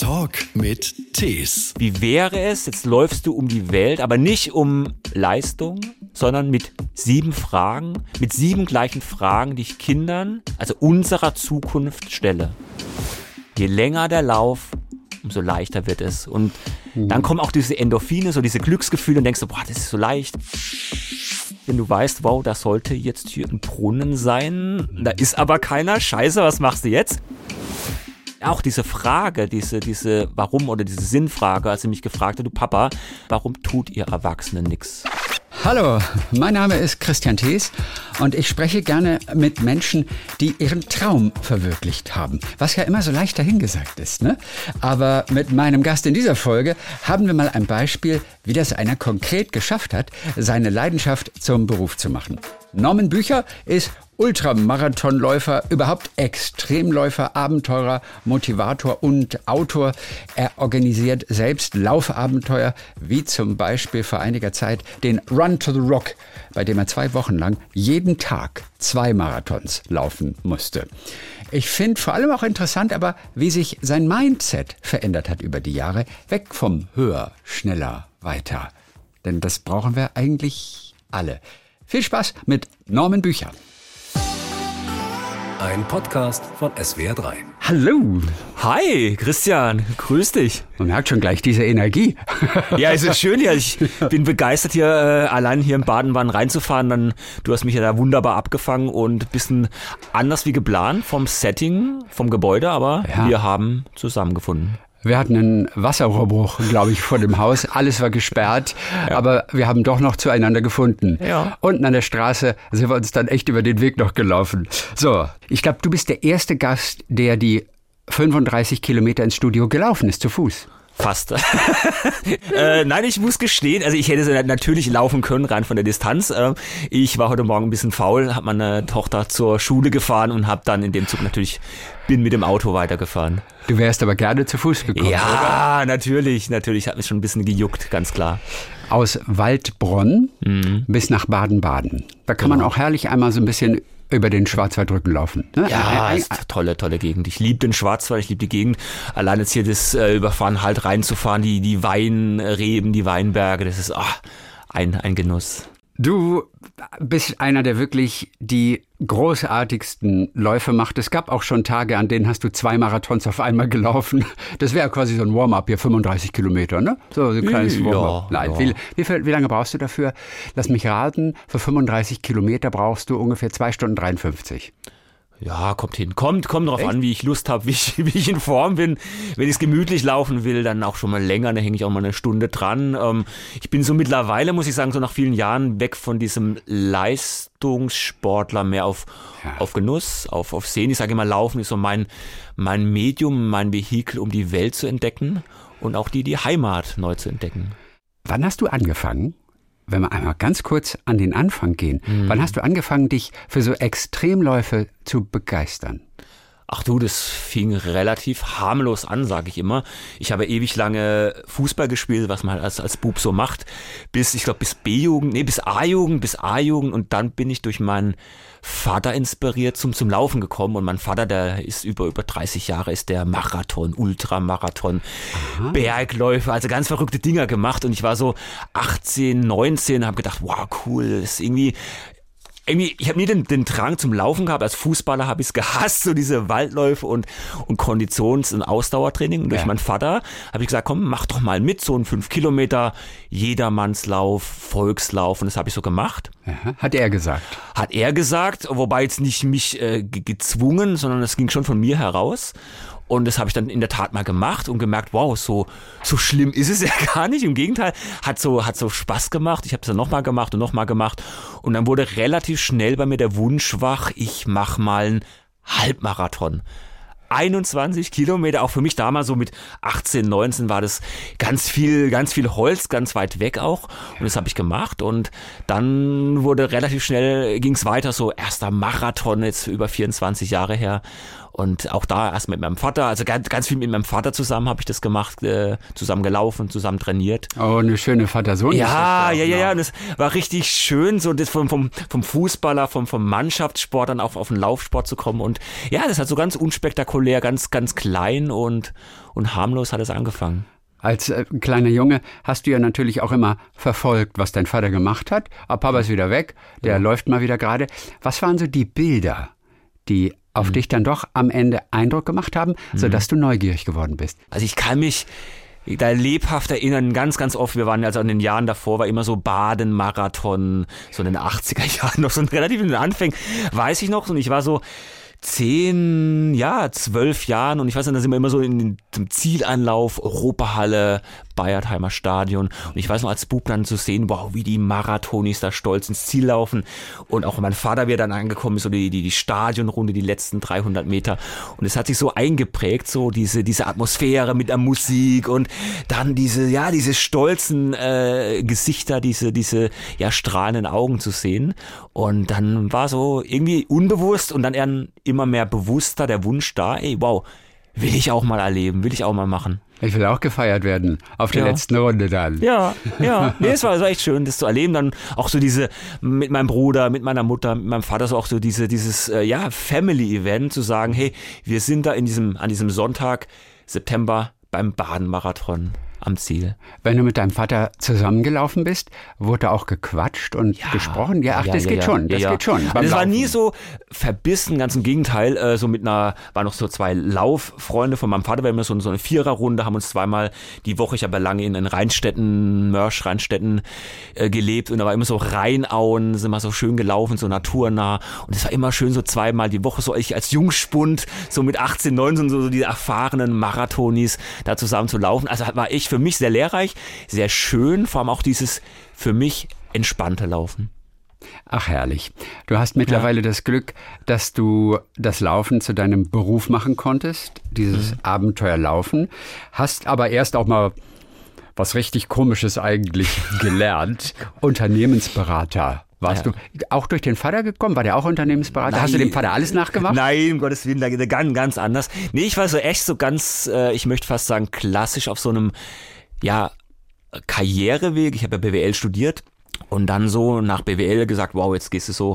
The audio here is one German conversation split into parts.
Talk mit Tees. Wie wäre es, jetzt läufst du um die Welt, aber nicht um Leistung, sondern mit 7 Fragen, mit 7 gleichen Fragen, die ich Kindern, also unserer Zukunft stelle. Je länger der Lauf, umso leichter wird es. Und dann kommen auch diese Endorphine, so diese Glücksgefühle und denkst du, boah, das ist so leicht. Wenn du weißt, wow, da sollte jetzt hier ein Brunnen sein, da ist aber keiner, scheiße, was machst du jetzt? Auch diese Frage, diese Warum oder diese Sinnfrage, als sie mich gefragt hat, du Papa, warum tut ihr Erwachsenen nichts? Hallo, mein Name ist Christian Thees und ich spreche gerne mit Menschen, die ihren Traum verwirklicht haben. Was ja immer so leicht dahingesagt ist, ne? Aber mit meinem Gast in dieser Folge haben wir mal ein Beispiel, wie das einer konkret geschafft hat, seine Leidenschaft zum Beruf zu machen. Norman Bücher ist Ultramarathonläufer, überhaupt Extremläufer, Abenteurer, Motivator und Autor. Er organisiert selbst Laufabenteuer, wie zum Beispiel vor einiger Zeit den Run to the Rock, bei dem er 2 Wochen lang jeden Tag 2 Marathons laufen musste. Ich finde vor allem auch interessant, aber wie sich sein Mindset verändert hat über die Jahre, weg vom höher, schneller, weiter. Denn das brauchen wir eigentlich alle. Viel Spaß mit Norman Bücher. Ein Podcast von SWR3. Hallo. Hi, Christian, grüß dich. Man merkt schon gleich diese Energie. Ja, es ist schön hier. Ich bin begeistert, hier allein hier im Baden-Baden reinzufahren. Du hast mich ja da wunderbar abgefangen und ein bisschen anders wie geplant vom Setting, vom Gebäude, aber ja. Wir haben zusammengefunden. Wir hatten einen Wasserrohrbruch, glaube ich, vor dem Haus. Alles war gesperrt, ja. Aber wir haben doch noch zueinander gefunden. Ja. Unten an der Straße sind wir uns dann echt über den Weg noch gelaufen. So, ich glaube, du bist der erste Gast, der die 35 Kilometer ins Studio gelaufen ist, zu Fuß. Fast. Nein, ich muss gestehen, also ich hätte natürlich laufen können, rein von der Distanz. Ich war heute Morgen ein bisschen faul, habe meine Tochter zur Schule gefahren und habe dann in dem Zug bin mit dem Auto weitergefahren. Du wärst aber gerne zu Fuß gekommen, ja, oder? Natürlich, hat mich schon ein bisschen gejuckt, ganz klar. Aus Waldbronn bis nach Baden-Baden. Da kann man auch herrlich einmal so ein bisschen über den Schwarzwaldrücken laufen. Ne? Ja, ist eine tolle Gegend. Ich liebe den Schwarzwald, ich liebe die Gegend. Allein jetzt hier das Überfahren halt reinzufahren, die Weinreben, die Weinberge, das ist ein Genuss. Du bist einer, der wirklich die großartigsten Läufe macht. Es gab auch schon Tage, an denen hast du 2 Marathons auf einmal gelaufen. Das wäre quasi so ein Warm-up hier, 35 Kilometer, ne? So ein kleines Warm-up. Nein, ja. Wie lange brauchst du dafür? Lass mich raten, für 35 Kilometer brauchst du ungefähr 2 Stunden 53. Ja, kommt hin. Kommt drauf an, wie ich Lust habe, wie ich in Form bin. Wenn ich es gemütlich laufen will, dann auch schon mal länger, dann hänge ich auch mal eine Stunde dran. Ich bin so mittlerweile, muss ich sagen, so nach vielen Jahren weg von diesem Leistungssportler mehr auf Genuss, auf Sehen. Ich sage immer, Laufen ist so mein Medium, mein Vehikel, um die Welt zu entdecken und auch die Heimat neu zu entdecken. Wann hast du angefangen? Wenn wir einmal ganz kurz an den Anfang gehen, wann hast du angefangen, dich für so Extremläufe zu begeistern? Ach du, das fing relativ harmlos an, sage ich immer. Ich habe ewig lange Fußball gespielt, was man halt als Bub so macht, bis A-Jugend und dann bin ich durch meinen Vater inspiriert zum Laufen gekommen und mein Vater, der ist über 30 Jahre, ist der Marathon, Ultramarathon, Bergläufer, also ganz verrückte Dinger gemacht und ich war so 18, 19, habe gedacht, wow, cool, das ist irgendwie, ich habe nie den Drang zum Laufen gehabt. Als Fußballer habe ich es gehasst, so diese Waldläufe und Konditions- und Ausdauertraining. Und durch meinen Vater habe ich gesagt, komm, mach doch mal mit, so einen 5 Kilometer Jedermannslauf, Volkslauf. Und das habe ich so gemacht. Aha. Hat er gesagt, wobei jetzt nicht mich gezwungen, sondern es ging schon von mir heraus. Und das habe ich dann in der Tat mal gemacht und gemerkt, wow, so schlimm ist es ja gar nicht. Im Gegenteil, hat so Spaß gemacht. Ich habe es dann nochmal gemacht. Und dann wurde relativ schnell bei mir der Wunsch wach, ich mache mal einen Halbmarathon. 21 Kilometer, auch für mich damals so mit 18, 19 war das ganz viel Holz, ganz weit weg auch. Und das habe ich gemacht und dann wurde relativ schnell, ging es weiter, so erster Marathon jetzt über 24 Jahre her. Und auch da erst mit meinem Vater, also ganz viel mit meinem Vater zusammen habe ich das gemacht, zusammen gelaufen, zusammen trainiert. Oh, eine schöne Vater-Sohn. Ja. Und es war richtig schön, so das vom Fußballer, vom Mannschaftssport dann auch auf den Laufsport zu kommen. Und ja, das hat so ganz unspektakulär, ganz, ganz klein und harmlos hat es angefangen. Als kleiner Junge hast du ja natürlich auch immer verfolgt, was dein Vater gemacht hat. Aber Papa ist wieder weg, der läuft mal wieder gerade. Was waren so die Bilder, die auf dich dann doch am Ende Eindruck gemacht haben, sodass du neugierig geworden bist? Also ich kann mich da lebhaft erinnern, ganz, ganz oft, wir waren also in den Jahren davor, war immer so Baden-Marathon, so in den 80er Jahren noch, so relativ in den Anfängen, weiß ich noch, und ich war so 10, 12 Jahren und ich weiß nicht, da sind wir immer so in dem Zielanlauf, Europahalle, Bayertheimer Stadion und ich weiß noch als Bub dann zu sehen, wow, wie die Marathonis da stolz ins Ziel laufen und auch mein Vater, wie er dann angekommen ist, so die Stadionrunde, die letzten 300 Meter und es hat sich so eingeprägt, so diese Atmosphäre mit der Musik und dann diese stolzen Gesichter, diese strahlenden Augen zu sehen und dann war so irgendwie unbewusst und dann immer mehr bewusster der Wunsch da, ey, wow, will ich auch mal erleben, will ich auch mal machen. Ich will auch gefeiert werden, auf der letzten Runde dann. Ja. Nee, es war echt schön, das zu erleben. Dann auch so mit meinem Bruder, mit meiner Mutter, mit meinem Vater, so auch so dieses Family-Event, zu sagen, hey, wir sind da an diesem Sonntag, September, beim Baden-Marathon am Ziel. Wenn du mit deinem Vater zusammengelaufen bist, wurde auch gequatscht und gesprochen? Das geht schon. Aber es war nie so verbissen, ganz im Gegenteil. Waren noch so 2 Lauffreunde von meinem Vater, wir haben immer so eine Viererrunde, haben uns zweimal die Woche, ich habe ja lange in Mörsch Rheinstetten gelebt und da war immer so Rheinauen, sind mal so schön gelaufen, so naturnah und es war immer schön so zweimal die Woche, so ich als Jungspund, so mit 18, 19, so die erfahrenen Marathonis da zusammen zu laufen. Also war für mich sehr lehrreich, sehr schön, vor allem auch dieses für mich entspannte Laufen. Ach herrlich. Du hast mittlerweile das Glück, dass du das Laufen zu deinem Beruf machen konntest, dieses Abenteuerlaufen, hast aber erst auch mal was richtig Komisches eigentlich gelernt, Unternehmensberater. Warst du auch durch den Vater gekommen? War der auch Unternehmensberater? Nein. Hast du dem Vater alles nachgemacht? Nein, um Gottes Willen, da geht er ganz anders. Nee, ich war so echt so ganz, ich möchte fast sagen, klassisch auf so einem, Karriereweg. Ich habe ja BWL studiert und dann so nach BWL gesagt, wow, jetzt gehst du so,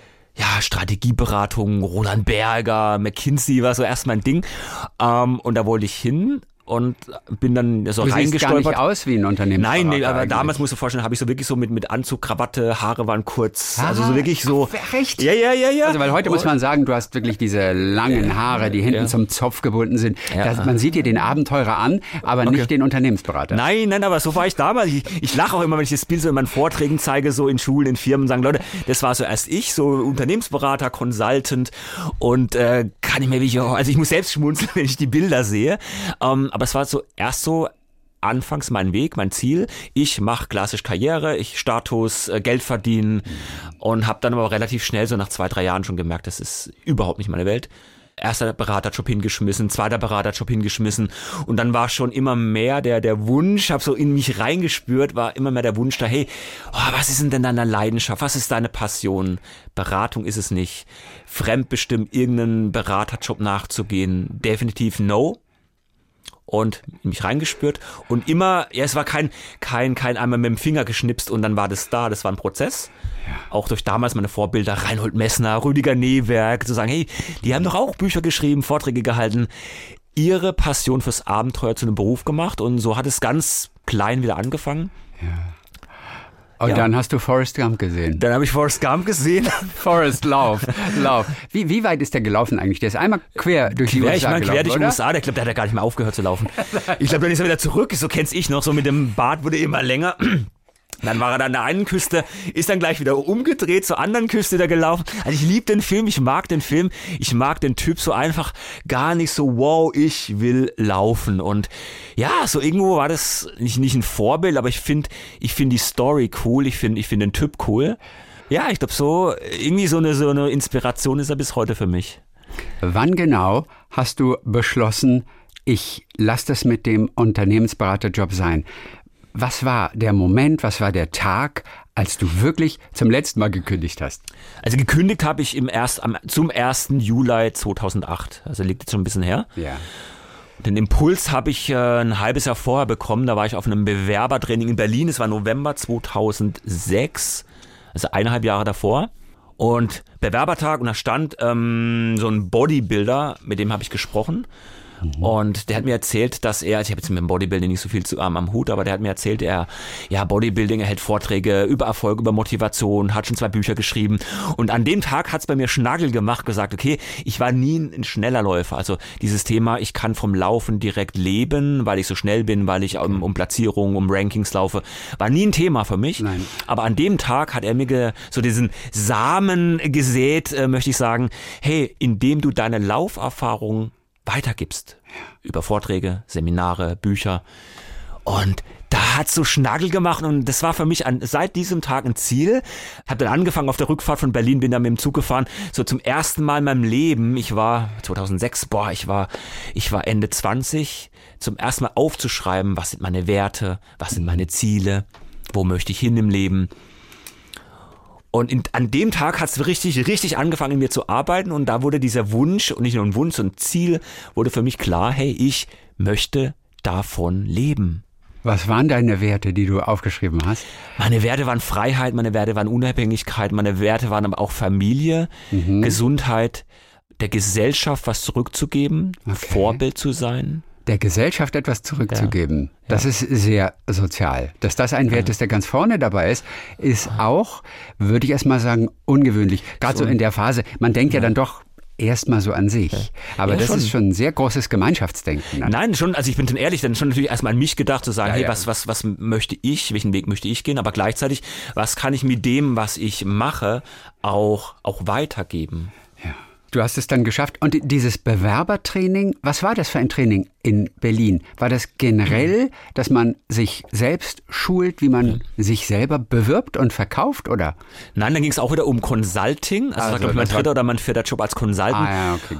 Strategieberatung, Roland Berger, McKinsey war so erst mein Ding. Und da wollte ich hin. Und bin dann so reingestolpert. Du siehst gar nicht aus wie ein Unternehmensberater. Nein, aber eigentlich. Damals musst du dir vorstellen, habe ich so wirklich so mit Anzug, Krawatte, Haare waren kurz, also so wirklich so. Echt? Ja. Also weil heute muss man sagen, du hast wirklich diese langen Haare, die hinten zum Zopf gebunden sind. Ja. Man sieht dir den Abenteurer an, aber nicht den Unternehmensberater. Nein, aber so war ich damals. Ich lache auch immer, wenn ich das Bild so in meinen Vorträgen zeige, so in Schulen, in Firmen, sagen Leute, das war so erst ich, so Unternehmensberater, Consultant und kann ich mir wirklich, also ich muss selbst schmunzeln, wenn ich die Bilder sehe. Aber es war so erst so anfangs mein Weg, mein Ziel. Ich mache klassisch Karriere, Status, Geld verdienen und habe dann aber relativ schnell, so nach 2-3 Jahren schon gemerkt, das ist überhaupt nicht meine Welt. Erster Beraterjob hingeschmissen, zweiter Beraterjob hingeschmissen und dann war schon immer mehr der Wunsch, habe so in mich reingespürt, war immer mehr der Wunsch da, hey, was ist denn deine Leidenschaft, was ist deine Passion? Beratung ist es nicht. Fremdbestimmt irgendeinen Beraterjob nachzugehen, definitiv no. Und in mich reingespürt und immer, es war kein einmal mit dem Finger geschnipst und dann war das da, das war ein Prozess. Ja. Auch durch damals meine Vorbilder, Reinhold Messner, Rüdiger Newerk, zu sagen, hey, die haben doch auch Bücher geschrieben, Vorträge gehalten, ihre Passion fürs Abenteuer zu einem Beruf gemacht und so hat es ganz klein wieder angefangen. Ja. Und dann hast du Forrest Gump gesehen. Dann habe ich Forrest Gump gesehen. Forrest, lauf. Wie weit ist der gelaufen eigentlich? Der ist einmal quer durch die USA gelaufen, quer durch die oder? USA. Der ja gar nicht mehr aufgehört zu laufen. Ich glaube, dann ist er wieder zurück. So kenn's ich noch. So mit dem Bart wurde immer länger. Dann war er an der einen Küste, ist dann gleich wieder umgedreht zur anderen Küste da gelaufen. Also ich liebe den Film, ich mag den Film, ich mag den Typ so einfach gar nicht so, wow, ich will laufen. Und ja, so irgendwo war das nicht ein Vorbild, aber ich finde die Story cool, ich finde den Typ cool. Ja, ich glaube so, irgendwie so eine Inspiration ist er bis heute für mich. Wann genau hast du beschlossen, ich lasse das mit dem Unternehmensberaterjob sein? was war der Moment, was war der Tag, als du wirklich zum letzten Mal gekündigt hast? Also gekündigt habe ich zum 1. Juli 2008. Also liegt jetzt schon ein bisschen her. Ja. Den Impuls habe ich ein halbes Jahr vorher bekommen. Da war ich auf einem Bewerbertraining in Berlin. Es war November 2006, also 1,5 Jahre davor. Und Bewerbertag, und da stand so ein Bodybuilder, mit dem habe ich gesprochen. Und der hat mir erzählt, dass ich habe jetzt mit dem Bodybuilding nicht so viel am Hut, aber der hat mir erzählt, Bodybuilding, er hält Vorträge über Erfolg, über Motivation, hat schon 2 Bücher geschrieben. Und an dem Tag hat's bei mir Schnagel gemacht, gesagt, okay, ich war nie ein schneller Läufer. Also dieses Thema, ich kann vom Laufen direkt leben, weil ich so schnell bin, weil ich um Platzierungen, um Rankings laufe, war nie ein Thema für mich. Nein. Aber an dem Tag hat er mir so diesen Samen gesät, möchte ich sagen, hey, indem du deine Lauferfahrung weitergibst. Über Vorträge, Seminare, Bücher. Und da hat's so Schnagel gemacht und das war für mich seit diesem Tag ein Ziel. Hab dann angefangen auf der Rückfahrt von Berlin, bin dann mit dem Zug gefahren. So zum ersten Mal in meinem Leben, ich war 2006, ich war Ende 20, zum ersten Mal aufzuschreiben, was sind meine Werte, was sind meine Ziele, wo möchte ich hin im Leben. Und an dem Tag hat es richtig angefangen, in mir zu arbeiten und da wurde dieser Wunsch, und nicht nur ein Wunsch, sondern ein Ziel, wurde für mich klar, hey, ich möchte davon leben. Was waren deine Werte, die du aufgeschrieben hast? Meine Werte waren Freiheit, meine Werte waren Unabhängigkeit, meine Werte waren aber auch Familie, Gesundheit, der Gesellschaft was zurückzugeben, Vorbild zu sein. Der Gesellschaft etwas zurückzugeben, das ist sehr sozial. Dass das ein Wert ist, der ganz vorne dabei ist auch, würde ich erst mal sagen, ungewöhnlich. Gerade so in der Phase, man denkt ja dann doch erstmal so an sich. Aber das ist schon ein sehr großes Gemeinschaftsdenken. Nein, schon, also ich bin schon ehrlich, dann schon natürlich erstmal an mich gedacht, zu sagen, was möchte ich, welchen Weg möchte ich gehen, aber gleichzeitig, was kann ich mit dem, was ich mache, auch weitergeben. Ja. Du hast es dann geschafft. Und dieses Bewerbertraining, was war das für ein Training in Berlin? War das generell, dass man sich selbst schult, wie man sich selber bewirbt und verkauft, oder? Nein, dann ging es auch wieder um Consulting. Also war, glaube ich, mein 3. oder mein 4. Job als Consultant. Okay,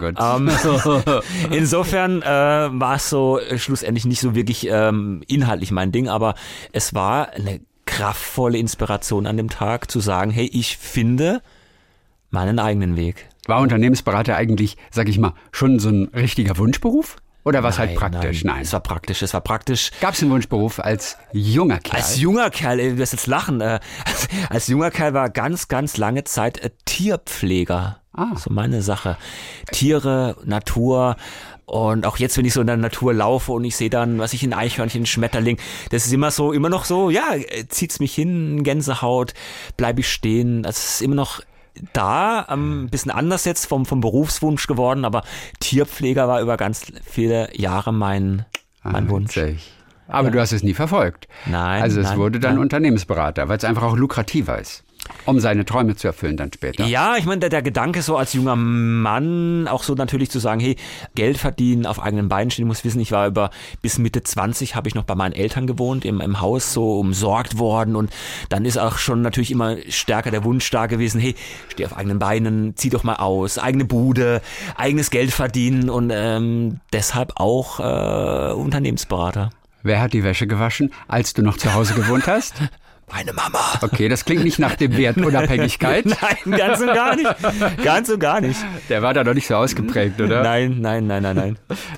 gut. Insofern war es so schlussendlich nicht so wirklich inhaltlich mein Ding, aber es war eine kraftvolle Inspiration an dem Tag, zu sagen, hey, ich finde meinen eigenen Weg. War Unternehmensberater eigentlich, sag ich mal, schon so ein richtiger Wunschberuf? Oder war es halt praktisch? Nein. Es war praktisch. Gab es einen Wunschberuf als junger Kerl? Als junger Kerl, du wirst jetzt lachen. Als junger Kerl war ganz lange Zeit Tierpfleger. So meine Sache. Tiere, Natur. Und auch jetzt, wenn ich so in der Natur laufe und ich sehe dann, was ich in Eichhörnchen, Schmetterling, das ist immer noch so, zieht's mich hin, Gänsehaut, bleib ich stehen. Das ist immer noch da, ein bisschen anders jetzt vom Berufswunsch geworden, aber Tierpfleger war über ganz viele Jahre mein Wunsch. Witzig. Aber du hast es nie verfolgt. Nein. Also es wurde dann Unternehmensberater, weil es einfach auch lukrativer ist, um seine Träume zu erfüllen dann später. Ja, ich meine, der Gedanke so als junger Mann auch so natürlich zu sagen, hey, Geld verdienen, auf eigenen Beinen stehen. Ich muss wissen, ich war bis Mitte 20 habe ich noch bei meinen Eltern gewohnt, im Haus so umsorgt worden und dann ist auch schon natürlich immer stärker der Wunsch da gewesen, hey, steh auf eigenen Beinen, zieh doch mal aus, eigene Bude, eigenes Geld verdienen und deshalb auch Unternehmensberater. Wer hat die Wäsche gewaschen, als du noch zu Hause gewohnt hast? Meine Mama. Okay, das klingt nicht nach dem Wert Unabhängigkeit. Nein, ganz und gar nicht. Ganz und gar nicht. Der war da noch nicht so ausgeprägt, oder? Nein.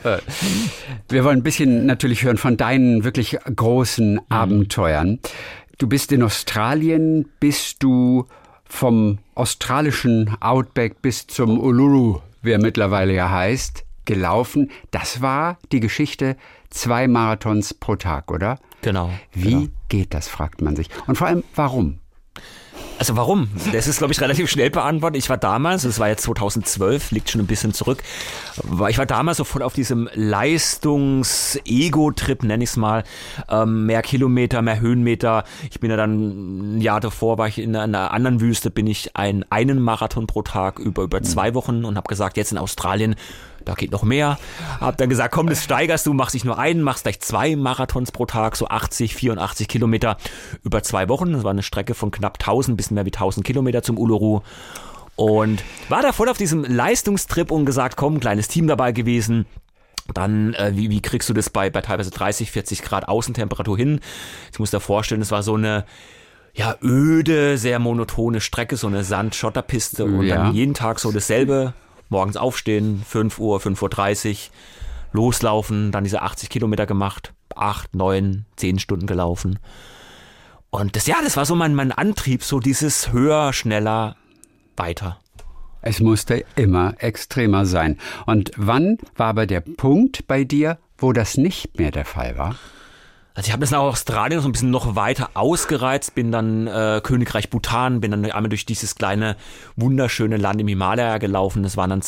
Wir wollen ein bisschen natürlich hören von deinen wirklich großen Abenteuern. Du bist in Australien, bist du vom australischen Outback bis zum Uluru, wie er mittlerweile ja heißt, gelaufen. Das war die Geschichte 2 Marathons pro Tag, oder? Genau. Wie geht das, fragt man sich. Und vor allem, warum? Also warum? Das ist, glaube ich, relativ schnell beantwortet. Ich war damals, das war jetzt 2012, liegt schon ein bisschen zurück, ich war damals so voll auf diesem Leistungs-Ego-Trip, nenne ich es mal. Mehr Kilometer, mehr Höhenmeter. Ich bin ja dann ein Jahr davor, war ich in einer anderen Wüste, bin ich einen Marathon pro Tag über 2 Wochen und habe gesagt, jetzt in Australien, da geht noch mehr. Hab dann gesagt, komm, das steigerst du, machst nicht nur einen, machst gleich 2 Marathons pro Tag, so 80, 84 Kilometer über 2 Wochen. Das war eine Strecke von knapp 1000, bisschen mehr wie 1000 Kilometer zum Uluru. Und war da voll auf diesem Leistungstrip und gesagt, komm, kleines Team dabei gewesen. Dann, wie kriegst du das bei teilweise 30, 40 Grad Außentemperatur hin? Ich muss dir vorstellen, es war so eine öde, sehr monotone Strecke, so eine Sand-Schotterpiste und dann jeden Tag so dasselbe. Morgens aufstehen, 5 Uhr, 5:30 Uhr, loslaufen, dann diese 80 Kilometer gemacht, 8, 9, 10 Stunden gelaufen. Und das war so mein Antrieb, so dieses höher, schneller, weiter. Es musste immer extremer sein. Und wann war aber der Punkt bei dir, wo das nicht mehr der Fall war? Also ich habe das nach Australien so ein bisschen noch weiter ausgereizt, bin dann Königreich Bhutan, bin dann einmal durch dieses kleine, wunderschöne Land im Himalaya gelaufen. Das waren dann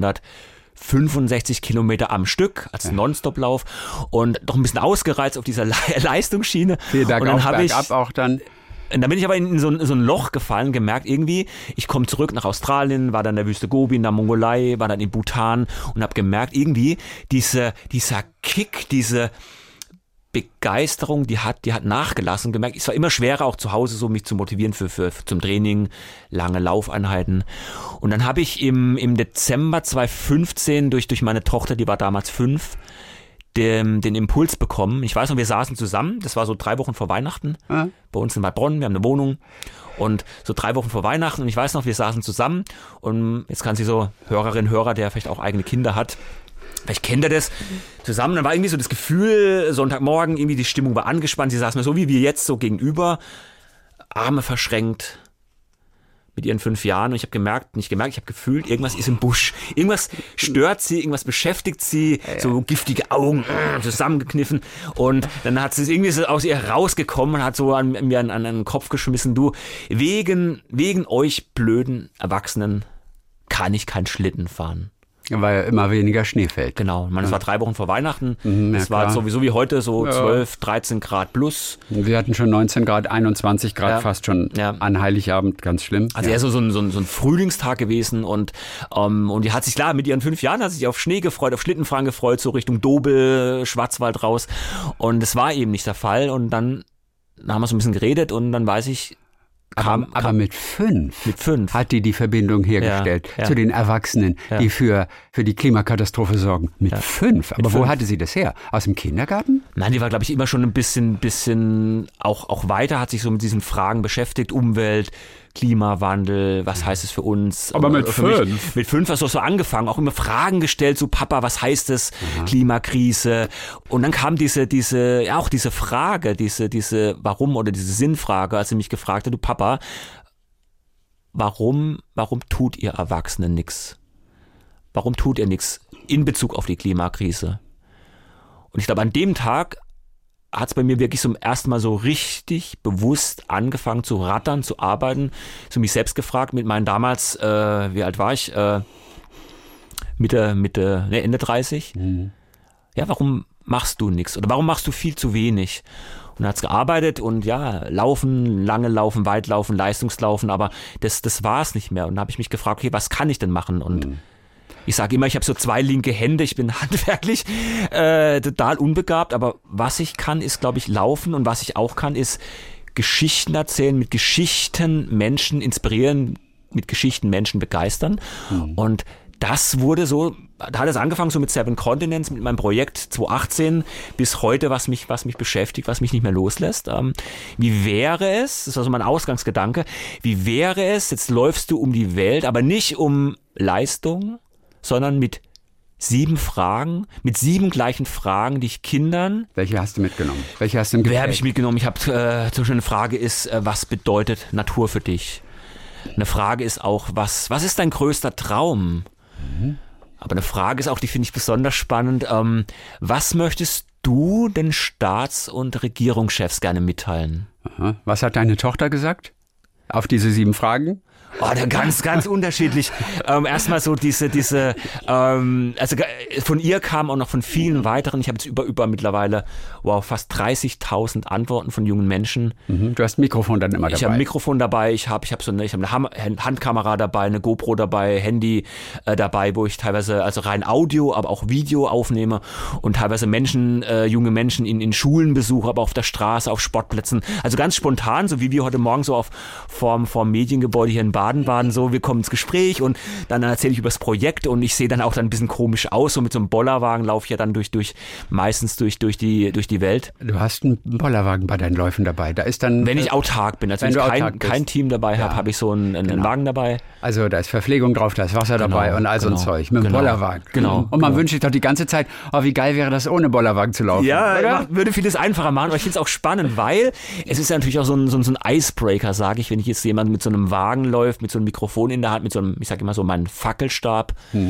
265 Kilometer am Stück als Nonstop-Lauf und doch ein bisschen ausgereizt auf dieser Leistungsschiene. Viel bergauf, bergab auch dann. Und dann bin ich aber in so ein Loch gefallen, gemerkt irgendwie, ich komme zurück nach Australien, war dann in der Wüste Gobi, in der Mongolei, war dann in Bhutan und habe gemerkt, irgendwie dieser Kick, diese Begeisterung, die hat nachgelassen. Gemerkt, es war immer schwerer auch zu Hause so mich zu motivieren zum Training, lange Laufeinheiten. Und dann habe ich im Dezember 2015 durch meine Tochter, die war damals 5, den Impuls bekommen. Ich weiß noch, wir saßen zusammen, das war so 3 Wochen vor Weihnachten, bei uns in Waldbronn, wir haben eine Wohnung und so 3 Wochen vor Weihnachten und ich weiß noch, wir saßen zusammen und jetzt kann sie so Hörerin, Hörer, der vielleicht auch eigene Kinder hat, vielleicht kennt ihr das, zusammen, dann war irgendwie so das Gefühl, Sonntagmorgen, irgendwie die Stimmung war angespannt, sie saßen mir so wie wir jetzt so gegenüber, Arme verschränkt, mit ihren 5 Jahren und ich habe gefühlt, irgendwas ist im Busch. Irgendwas stört sie, irgendwas beschäftigt sie, so giftige Augen, zusammengekniffen und dann hat sie es irgendwie so aus ihr rausgekommen und hat so mir an den Kopf geschmissen, du, wegen euch blöden Erwachsenen kann ich keinen Schlitten fahren. Weil immer weniger Schnee fällt. Genau, es war 3 Wochen vor Weihnachten. Es war sowieso wie heute so 12, 13 Grad plus. Wir hatten schon 19 Grad, 21 Grad fast schon an Heiligabend, ganz schlimm. Also eher so ein Frühlingstag gewesen und die hat sich klar, mit ihren 5 Jahren hat sich auf Schnee gefreut, auf Schlittenfahren gefreut, so Richtung Dobel, Schwarzwald raus. Und es war eben nicht der Fall und dann haben wir so ein bisschen geredet und dann weiß ich, Aber mit 5 hat die Verbindung hergestellt zu den Erwachsenen, die für die Klimakatastrophe sorgen. Mit 5. Aber wo hatte sie das her? Aus dem Kindergarten? Nein, die war, glaube ich, immer schon ein bisschen auch weiter, hat sich so mit diesen Fragen beschäftigt. Umwelt, Klimawandel, was heißt es für uns? Aber mit 5? Mit 5 hast du auch so angefangen, auch immer Fragen gestellt, so Papa, was heißt es? Klimakrise. Und dann kam diese Frage, diese Warum oder diese Sinnfrage, als sie mich gefragt hat, du Papa, warum tut ihr Erwachsenen nichts? Warum tut ihr nichts in Bezug auf die Klimakrise? Und ich glaube, an dem Tag hat es bei mir wirklich zum ersten Mal so richtig bewusst angefangen zu rattern, zu arbeiten. So mich selbst gefragt mit meinen damals, wie alt war ich? Ende 30. Ja, warum machst du nichts? Oder warum machst du viel zu wenig? Und dann hat's gearbeitet und laufen, lange laufen, weit laufen, Leistungslaufen, aber das war es nicht mehr. Und dann habe ich mich gefragt, okay, was kann ich denn machen? Und ich sage immer, ich habe so 2 linke Hände, ich bin handwerklich total unbegabt, aber was ich kann, ist, glaube ich, laufen und was ich auch kann, ist Geschichten erzählen, mit Geschichten Menschen inspirieren, mit Geschichten Menschen begeistern und das wurde so, da hat es angefangen so mit 7 Continents, mit meinem Projekt 2018 bis heute, was mich beschäftigt, was mich nicht mehr loslässt. Wie wäre es, das war so mein Ausgangsgedanke, wie wäre es, jetzt läufst du um die Welt, aber nicht um Leistung, sondern mit 7 Fragen, mit 7 gleichen Fragen, die ich Kindern... Welche hast du mitgenommen? Welche hast du geprägt? Wer habe ich mitgenommen? Ich habe zum Beispiel eine Frage ist, was bedeutet Natur für dich? Eine Frage ist auch, was ist dein größter Traum? Aber eine Frage ist auch, die finde ich besonders spannend, was möchtest du den Staats- und Regierungschefs gerne mitteilen? Aha. Was hat deine Tochter gesagt auf diese 7 Fragen? Oh, ganz, ganz unterschiedlich. Erstmal so also von ihr kam auch noch von vielen weiteren. Ich habe jetzt über mittlerweile, fast 30.000 Antworten von jungen Menschen. Du hast ein Mikrofon dann immer dabei. Ich habe ein Mikrofon dabei, ich habe eine Handkamera dabei, eine GoPro dabei, Handy dabei, wo ich teilweise also rein Audio, aber auch Video aufnehme und teilweise junge Menschen in Schulen besuche, aber auf der Straße, auf Sportplätzen. Also ganz spontan, so wie wir heute Morgen so vorm Mediengebäude hier in Basel Baden-Baden so, wir kommen ins Gespräch und dann erzähle ich über das Projekt und ich sehe dann auch dann ein bisschen komisch aus, so mit so einem Bollerwagen laufe ich ja dann meistens durch die Welt. Du hast einen Bollerwagen bei deinen Läufen dabei. Da ist dann, wenn ich autark bin, also wenn ich kein Team dabei habe, habe ich so einen Wagen dabei. Also da ist Verpflegung drauf, da ist Wasser dabei und all so ein Zeug mit dem Bollerwagen. Genau. Und man wünscht sich doch die ganze Zeit, wie geil wäre das, ohne Bollerwagen zu laufen. Ja, würde vieles einfacher machen, aber ich finde es auch spannend, weil es ist ja natürlich auch so ein Icebreaker, sage ich, wenn ich jetzt jemand mit so einem Wagen läuft, mit so einem Mikrofon in der Hand, mit so einem, ich sage immer so, meinen Fackelstab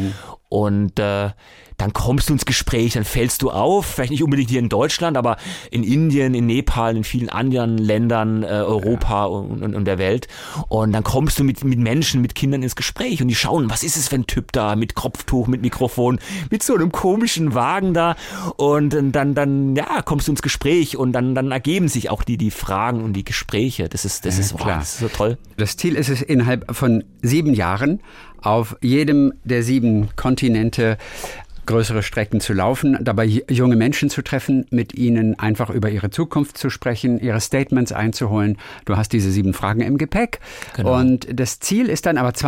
und dann kommst du ins Gespräch, dann fällst du auf, vielleicht nicht unbedingt hier in Deutschland, aber in Indien, in Nepal, in vielen anderen Ländern Europa und der Welt. Und dann kommst du mit Menschen, mit Kindern ins Gespräch und die schauen, was ist es für ein Typ da, mit Kopftuch, mit Mikrofon, mit so einem komischen Wagen da. Und dann kommst du ins Gespräch und dann ergeben sich auch die Fragen und die Gespräche. Das ist so toll. Das Ziel ist es, innerhalb von 7 Jahren auf jedem der 7 Kontinente größere Strecken zu laufen, dabei junge Menschen zu treffen, mit ihnen einfach über ihre Zukunft zu sprechen, ihre Statements einzuholen. Du hast diese 7 Fragen im Gepäck. Genau. Und das Ziel ist dann aber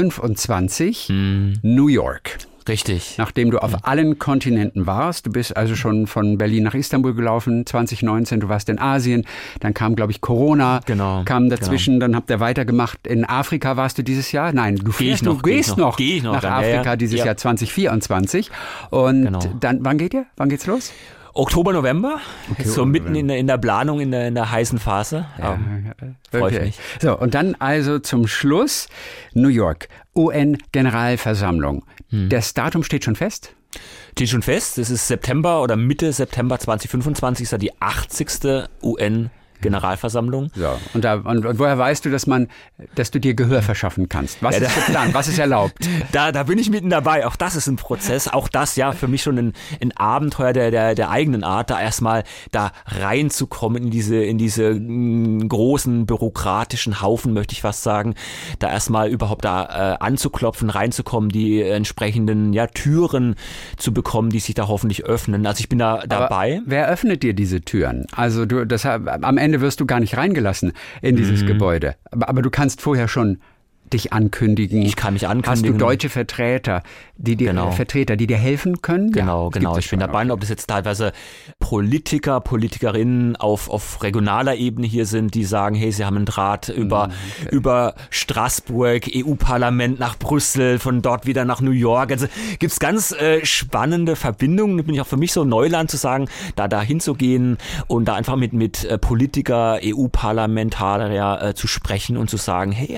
2025 New York. Richtig. Nachdem du auf allen Kontinenten warst, du bist also schon von Berlin nach Istanbul gelaufen, 2019, du warst in Asien, dann kam, glaube ich, Corona, kam dazwischen, dann habt ihr weitergemacht. In Afrika warst du dieses Jahr? Nein, du gehst noch nach Afrika dieses Jahr 2024. Und dann, wann geht's los? Oktober, November, so mitten in der Planung, in der heißen Phase. Freue ich mich. So, und dann also zum Schluss New York, UN-Generalversammlung. Das Datum steht schon fest? Steht schon fest, es ist September oder Mitte September 2025, ist ja die 80. UN-Generalversammlung. So, und woher weißt du, dass du dir Gehör verschaffen kannst? Was ist geplant? Was ist erlaubt? Da bin ich mitten dabei. Auch das ist ein Prozess. Auch das für mich schon ein Abenteuer der eigenen Art, da erstmal da reinzukommen in diese großen bürokratischen Haufen, möchte ich fast sagen. Da erstmal überhaupt da anzuklopfen, reinzukommen, die entsprechenden Türen zu bekommen, die sich da hoffentlich öffnen. Also ich bin da dabei. Aber wer öffnet dir diese Türen? Also am Ende wirst du gar nicht reingelassen in dieses Gebäude. Aber du kannst vorher schon dich ankündigen. Ich kann mich ankündigen. Hast du deutsche Vertreter, die dir helfen können? Genau. Ich bin dabei, ob das jetzt teilweise Politiker, Politikerinnen auf regionaler Ebene hier sind, die sagen, hey, sie haben einen Draht über Straßburg, EU-Parlament nach Brüssel, von dort wieder nach New York. Also gibt's ganz spannende Verbindungen. Das bin ich auch für mich so Neuland zu sagen, da hinzugehen und da einfach mit Politiker, EU-Parlamentarier zu sprechen und zu sagen, hey,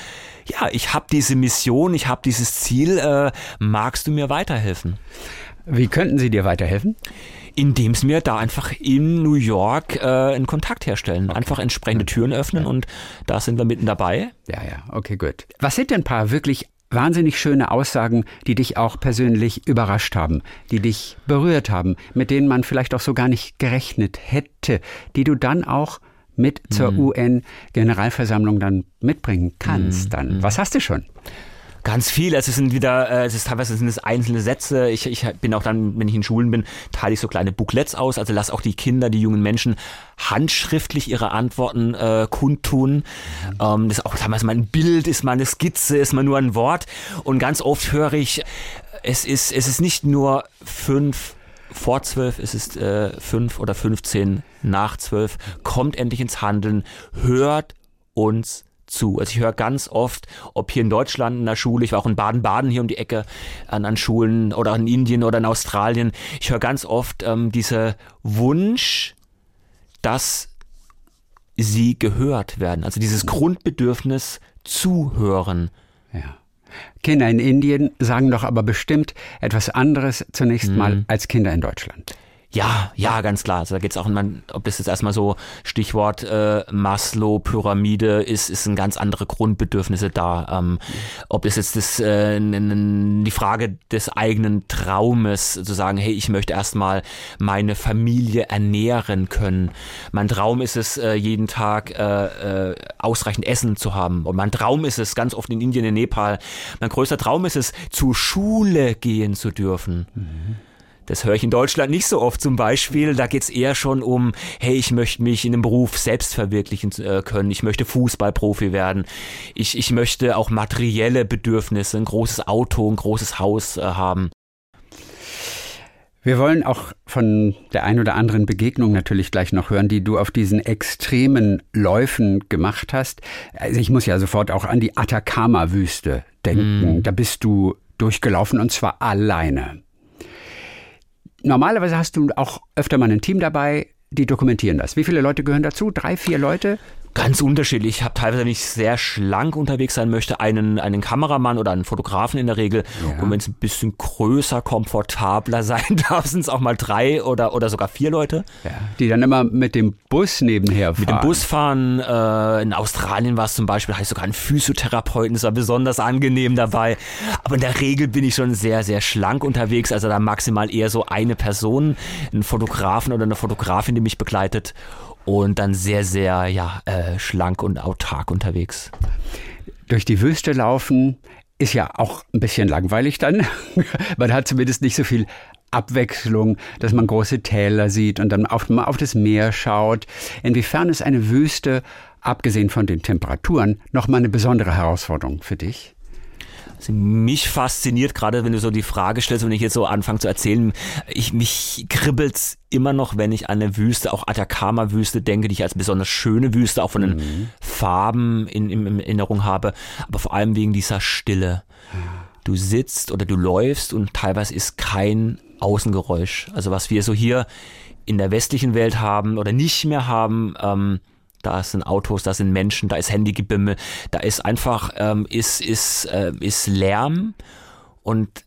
ich habe diese Mission, ich habe dieses Ziel, magst du mir weiterhelfen? Wie könnten sie dir weiterhelfen? Indem sie mir da einfach in New York einen Kontakt herstellen, einfach entsprechende Türen öffnen und da sind wir mitten dabei. Ja, okay, gut. Was sind denn ein paar wirklich wahnsinnig schöne Aussagen, die dich auch persönlich überrascht haben, die dich berührt haben, mit denen man vielleicht auch so gar nicht gerechnet hätte, die du dann auch mit zur UN-Generalversammlung dann mitbringen kannst dann? Was hast du schon? Ganz viel. Teilweise sind es einzelne Sätze. Ich bin auch dann, wenn ich in Schulen bin, teile ich so kleine Booklets aus. Also lass auch die Kinder, die jungen Menschen handschriftlich ihre Antworten kundtun. Das ist auch teilweise mal ein Bild, ist mal eine Skizze, ist mal nur ein Wort. Und ganz oft höre ich, es ist nicht nur 5 vor 12, es ist 5 oder 15 nach 12. Kommt endlich ins Handeln, hört uns zu. Also ich höre ganz oft, ob hier in Deutschland in der Schule, ich war auch in Baden-Baden hier um die Ecke an Schulen oder in Indien oder in Australien, ich höre ganz oft dieser Wunsch, dass sie gehört werden. Also dieses Grundbedürfnis zuhören. Ja. Kinder in Indien sagen doch aber bestimmt etwas anderes zunächst mal als Kinder in Deutschland. Ja, ganz klar. Also da geht es auch, ob das jetzt erstmal so Stichwort Maslow, Pyramide ist ein ganz andere Grundbedürfnisse da. Ob das jetzt die Frage des eigenen Traumes, zu sagen, hey, ich möchte erstmal meine Familie ernähren können. Mein Traum ist es, jeden Tag ausreichend Essen zu haben. Und mein Traum ist es, ganz oft in Indien, in Nepal, mein größter Traum ist es, zur Schule gehen zu dürfen. Das höre ich in Deutschland nicht so oft zum Beispiel. Da geht's eher schon um, hey, ich möchte mich in einem Beruf selbst verwirklichen können. Ich möchte Fußballprofi werden. Ich möchte auch materielle Bedürfnisse, ein großes Auto, ein großes Haus haben. Wir wollen auch von der ein oder anderen Begegnung natürlich gleich noch hören, die du auf diesen extremen Läufen gemacht hast. Also ich muss ja sofort auch an die Atacama-Wüste denken. Da bist du durchgelaufen und zwar alleine. Normalerweise hast du auch öfter mal ein Team dabei, die dokumentieren das. Wie viele Leute gehören dazu? 3, 4 Leute? Ganz unterschiedlich. Ich habe teilweise, wenn ich sehr schlank unterwegs sein möchte, einen Kameramann oder einen Fotografen in der Regel. Ja. Und wenn es ein bisschen größer, komfortabler sein darf, sind es auch mal 3 oder sogar 4 Leute. Ja, die dann immer mit dem Bus nebenher fahren. Mit dem Bus fahren. In Australien war es zum Beispiel, da hatte ich sogar einen Physiotherapeuten, das war besonders angenehm dabei. Aber in der Regel bin ich schon sehr, sehr schlank unterwegs. Also da maximal eher so eine Person, einen Fotografen oder eine Fotografin, die mich begleitet. Und dann sehr, sehr schlank und autark unterwegs. Durch die Wüste laufen ist ja auch ein bisschen langweilig dann. Man hat zumindest nicht so viel Abwechslung, dass man große Täler sieht und dann mal auf das Meer schaut. Inwiefern ist eine Wüste, abgesehen von den Temperaturen, nochmal eine besondere Herausforderung für dich? Also mich fasziniert gerade, wenn du so die Frage stellst, wenn ich jetzt so anfange zu erzählen, mich kribbelt's immer noch, wenn ich an eine Wüste, auch Atacama-Wüste denke, die ich als besonders schöne Wüste auch von den Farben in Erinnerung habe, aber vor allem wegen dieser Stille. Du sitzt oder du läufst und teilweise ist kein Außengeräusch. Also was wir so hier in der westlichen Welt haben oder nicht mehr haben, da sind Autos, da sind Menschen, da ist Handygebimmel, da ist einfach ist Lärm und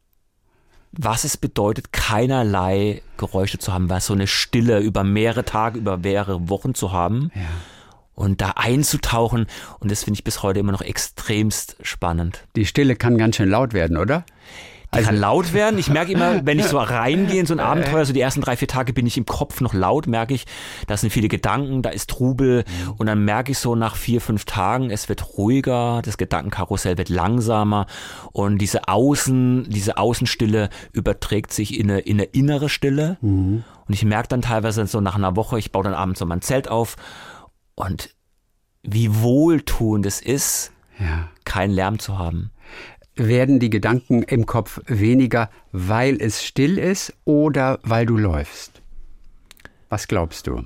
was es bedeutet, keinerlei Geräusche zu haben, was so eine Stille über mehrere Tage, über mehrere Wochen zu haben und da einzutauchen und das finde ich bis heute immer noch extremst spannend. Die Stille kann ganz schön laut werden, oder? Die kann laut werden. Ich merke immer, wenn ich so reingehe in so ein Abenteuer, so die ersten 3, 4 Tage bin ich im Kopf noch laut, merke ich, da sind viele Gedanken, da ist Trubel und dann merke ich so nach 4, 5 Tagen, es wird ruhiger, das Gedankenkarussell wird langsamer und diese Außenstille überträgt sich in eine innere Stille und ich merke dann teilweise so nach einer Woche, ich baue dann abends so mein Zelt auf und wie wohltuend es ist, keinen Lärm zu haben. Werden die Gedanken im Kopf weniger, weil es still ist oder weil du läufst? Was glaubst du?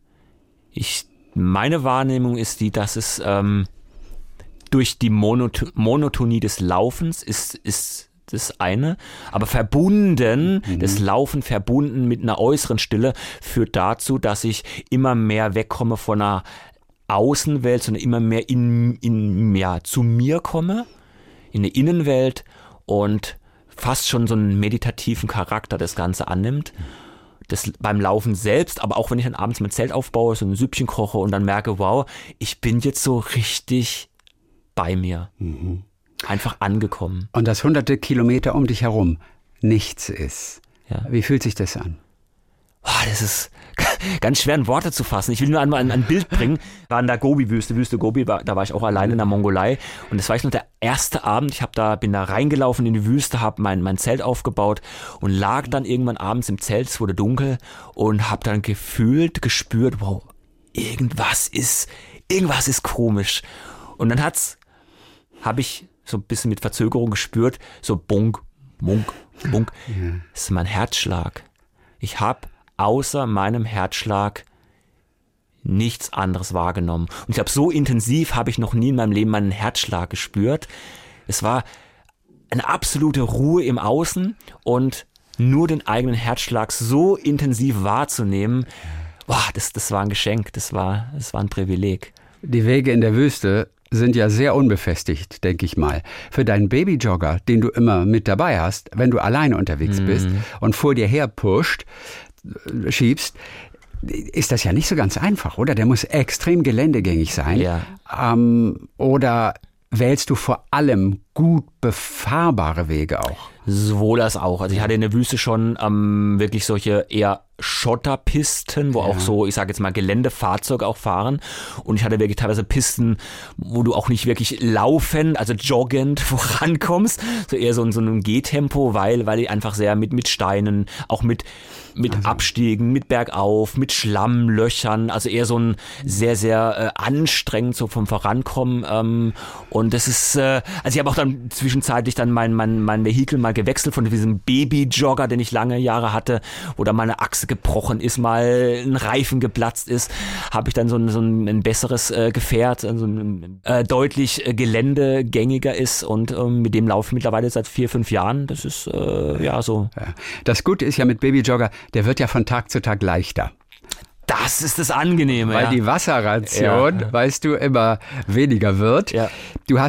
Meine Wahrnehmung ist die, dass es durch die Monotonie des Laufens ist das eine, aber das Laufen verbunden mit einer äußeren Stille führt dazu, dass ich immer mehr wegkomme von einer Außenwelt, sondern immer mehr zu mir komme. In eine Innenwelt und fast schon so einen meditativen Charakter das Ganze annimmt. Das beim Laufen selbst, aber auch wenn ich dann abends mein Zelt aufbaue, so ein Süppchen koche und dann merke, wow, ich bin jetzt so richtig bei mir. Einfach angekommen. Und dass hunderte Kilometer um dich herum nichts ist. Ja. Wie fühlt sich das an? Das ist ganz schwer in Worte zu fassen. Ich will nur einmal ein Bild bringen. War in der Wüste Gobi, da war ich auch alleine in der Mongolei. Und das war ich noch der erste Abend. Ich bin da reingelaufen in die Wüste, habe mein Zelt aufgebaut und lag dann irgendwann abends im Zelt. Es wurde dunkel und habe dann gespürt, wow, irgendwas ist komisch. Und dann habe ich so ein bisschen mit Verzögerung gespürt, so bunk, bunk, bunk. Das ist mein Herzschlag. Ich habe außer meinem Herzschlag nichts anderes wahrgenommen. Und ich glaube, so intensiv habe ich noch nie in meinem Leben meinen Herzschlag gespürt. Es war eine absolute Ruhe im Außen und nur den eigenen Herzschlag so intensiv wahrzunehmen, das war ein Geschenk, das war ein Privileg. Die Wege in der Wüste sind ja sehr unbefestigt, denke ich mal. Für deinen Babyjogger, den du immer mit dabei hast, wenn du alleine unterwegs bist und vor dir her schiebst, ist das ja nicht so ganz einfach, oder? Der muss extrem geländegängig sein. Ja. Oder wählst du vor allem gut befahrbare Wege auch? Sowohl als auch. Also ich hatte in der Wüste schon wirklich solche eher Schotterpisten, wo auch so, ich sage jetzt mal, Geländefahrzeuge auch fahren. Und ich hatte wirklich teilweise Pisten, wo du auch nicht wirklich laufend, also joggend vorankommst, so eher so ein Gehtempo, weil die einfach sehr mit Steinen, auch mit Abstiegen, mit Bergauf, mit Schlammlöchern, also eher so ein sehr, sehr anstrengend so vom Vorankommen. Und das ist, also ich habe auch dann zwischenzeitlich dann mein Vehikel mal gewechselt von diesem Baby-Jogger, den ich lange Jahre hatte, wo dann meine Achse gebrochen ist, mal ein Reifen geplatzt ist, habe ich dann so ein besseres Gefährt, also deutlich geländegängiger ist und mit dem laufe ich mittlerweile seit 4-5 Jahren. Das ist so. Ja. Das Gute ist ja mit Baby-Jogger, der wird ja von Tag zu Tag leichter. Das ist das Angenehme. Weil die Wasserration, weißt du, immer weniger wird. Ja. Du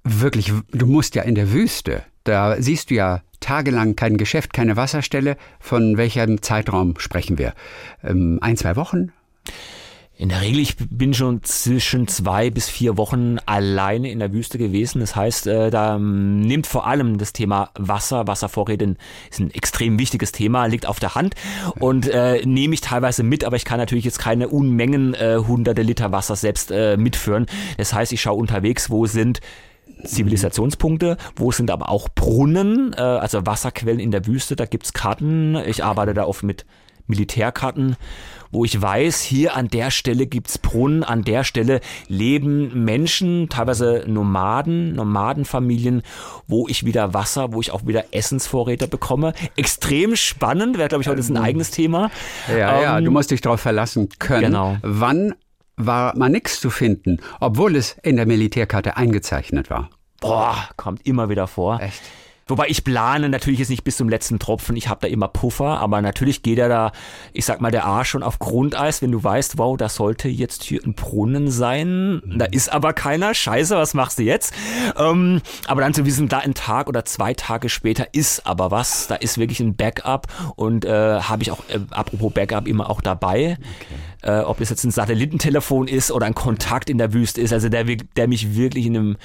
musst ja in der Wüste, da siehst du ja tagelang kein Geschäft, keine Wasserstelle. Von welchem Zeitraum sprechen wir? 1-2 Wochen? In der Regel, ich bin schon zwischen 2 bis 4 Wochen alleine in der Wüste gewesen. Das heißt, da nimmt vor allem das Thema Wasservorräte ist ein extrem wichtiges Thema, liegt auf der Hand und nehme ich teilweise mit, aber ich kann natürlich jetzt keine Unmengen hunderte Liter Wasser selbst mitführen. Das heißt, ich schaue unterwegs, wo sind Zivilisationspunkte, wo sind aber auch Brunnen, also Wasserquellen in der Wüste, da gibt's Karten. Ich arbeite da oft mit Militärkarten, wo ich weiß, hier an der Stelle gibt's Brunnen, an der Stelle leben Menschen, teilweise Nomadenfamilien, wo ich wieder Wasser, wo ich auch wieder Essensvorräte bekomme. Extrem spannend, wäre glaube ich heute ein eigenes Thema. Ja, du musst dich darauf verlassen können. Genau. Wann war mal nichts zu finden, obwohl es in der Militärkarte eingezeichnet war? Kommt immer wieder vor. Echt? Wobei ich plane natürlich jetzt nicht bis zum letzten Tropfen, ich habe da immer Puffer, aber natürlich geht da, ich sag mal, der Arsch schon auf Grundeis, wenn du weißt, wow, da sollte jetzt hier ein Brunnen sein, da ist aber keiner, scheiße, was machst du jetzt? Aber dann zu wissen, da ein Tag oder 2 Tage später ist aber was, da ist wirklich ein Backup und habe ich auch, apropos Backup, immer auch dabei. Okay. Ob das jetzt ein Satellitentelefon ist oder ein Kontakt in der Wüste ist, also der mich wirklich in einem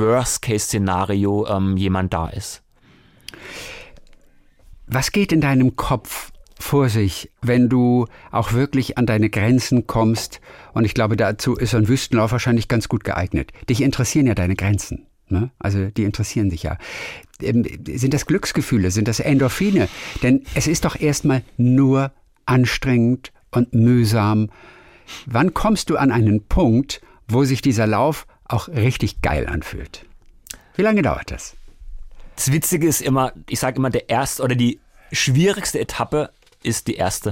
Worst-Case-Szenario jemand da ist. Was geht in deinem Kopf vor sich, wenn du auch wirklich an deine Grenzen kommst? Und ich glaube, dazu ist so ein Wüstenlauf wahrscheinlich ganz gut geeignet. Dich interessieren ja deine Grenzen, ne? Also die interessieren dich ja. Sind das Glücksgefühle, sind das Endorphine? Denn es ist doch erstmal nur anstrengend und mühsam. Wann kommst du an einen Punkt, wo sich dieser Lauf auch richtig geil anfühlt? Wie lange dauert das? Das Witzige ist immer, ich sage immer, der erste oder die schwierigste Etappe ist die erste.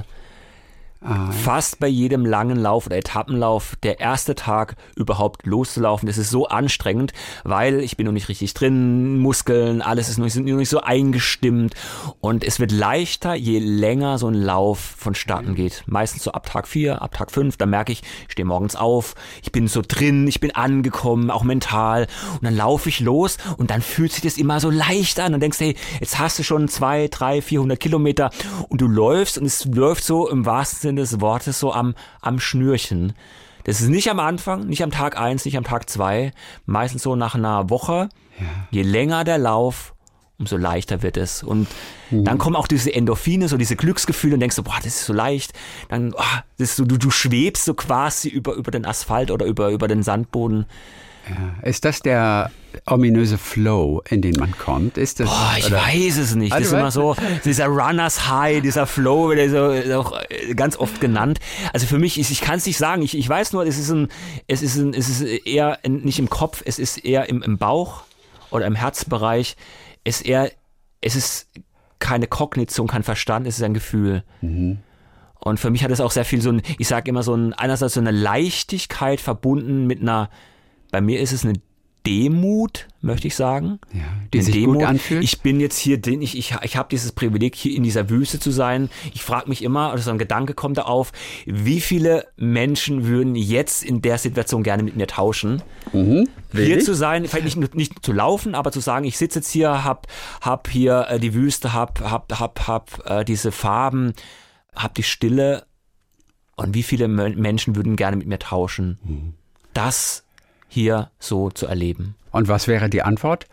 Fast bei jedem langen Lauf oder Etappenlauf der erste Tag überhaupt loszulaufen, das ist so anstrengend, weil ich bin noch nicht richtig drin, Muskeln, alles ist noch nicht so eingestimmt und es wird leichter, je länger so ein Lauf vonstatten geht. Meistens so ab Tag 4, ab Tag 5, da merke ich stehe morgens auf, ich bin so drin, ich bin angekommen, auch mental und dann laufe ich los und dann fühlt sich das immer so leicht an und denkst, hey, jetzt hast du schon 200, 300, 400 Kilometer und du läufst und es läuft so im wahrsten Sinne des Wortes so am Schnürchen. Das ist nicht am Anfang, nicht am Tag 1, nicht am Tag 2, meistens so nach einer Woche. Ja. Je länger der Lauf, umso leichter wird es. Und dann kommen auch diese Endorphine, so diese Glücksgefühle und denkst so, boah, das ist so leicht. Dann, das ist so, du schwebst so quasi über den Asphalt oder über den Sandboden. Ja. Ist das der ominöse Flow, in den man kommt? Ist das, ich weiß es nicht. Das ist immer so, dieser Runners High, dieser Flow, wird so auch ganz oft genannt. Also für mich, ich kann es nicht sagen. Ich weiß nur, es ist eher nicht im Kopf, es ist eher im Bauch oder im Herzbereich. Es ist keine Kognition, kein Verstand, es ist ein Gefühl. Mhm. Und für mich hat es auch sehr viel ich sage immer einerseits so eine Leichtigkeit verbunden mit bei mir ist es eine Demut, möchte ich sagen. Ja, die sich gut anfühlt. Ich bin jetzt hier, ich habe dieses Privileg, hier in dieser Wüste zu sein. Ich frage mich immer, oder so ein Gedanke kommt da auf, wie viele Menschen würden jetzt in der Situation gerne mit mir tauschen? Mhm, hier zu sein, vielleicht nicht zu laufen, aber zu sagen, ich sitze jetzt hier, hab hier die Wüste, hab diese Farben, hab die Stille. Und wie viele Menschen würden gerne mit mir tauschen? Das hier so zu erleben. Und was wäre die Antwort?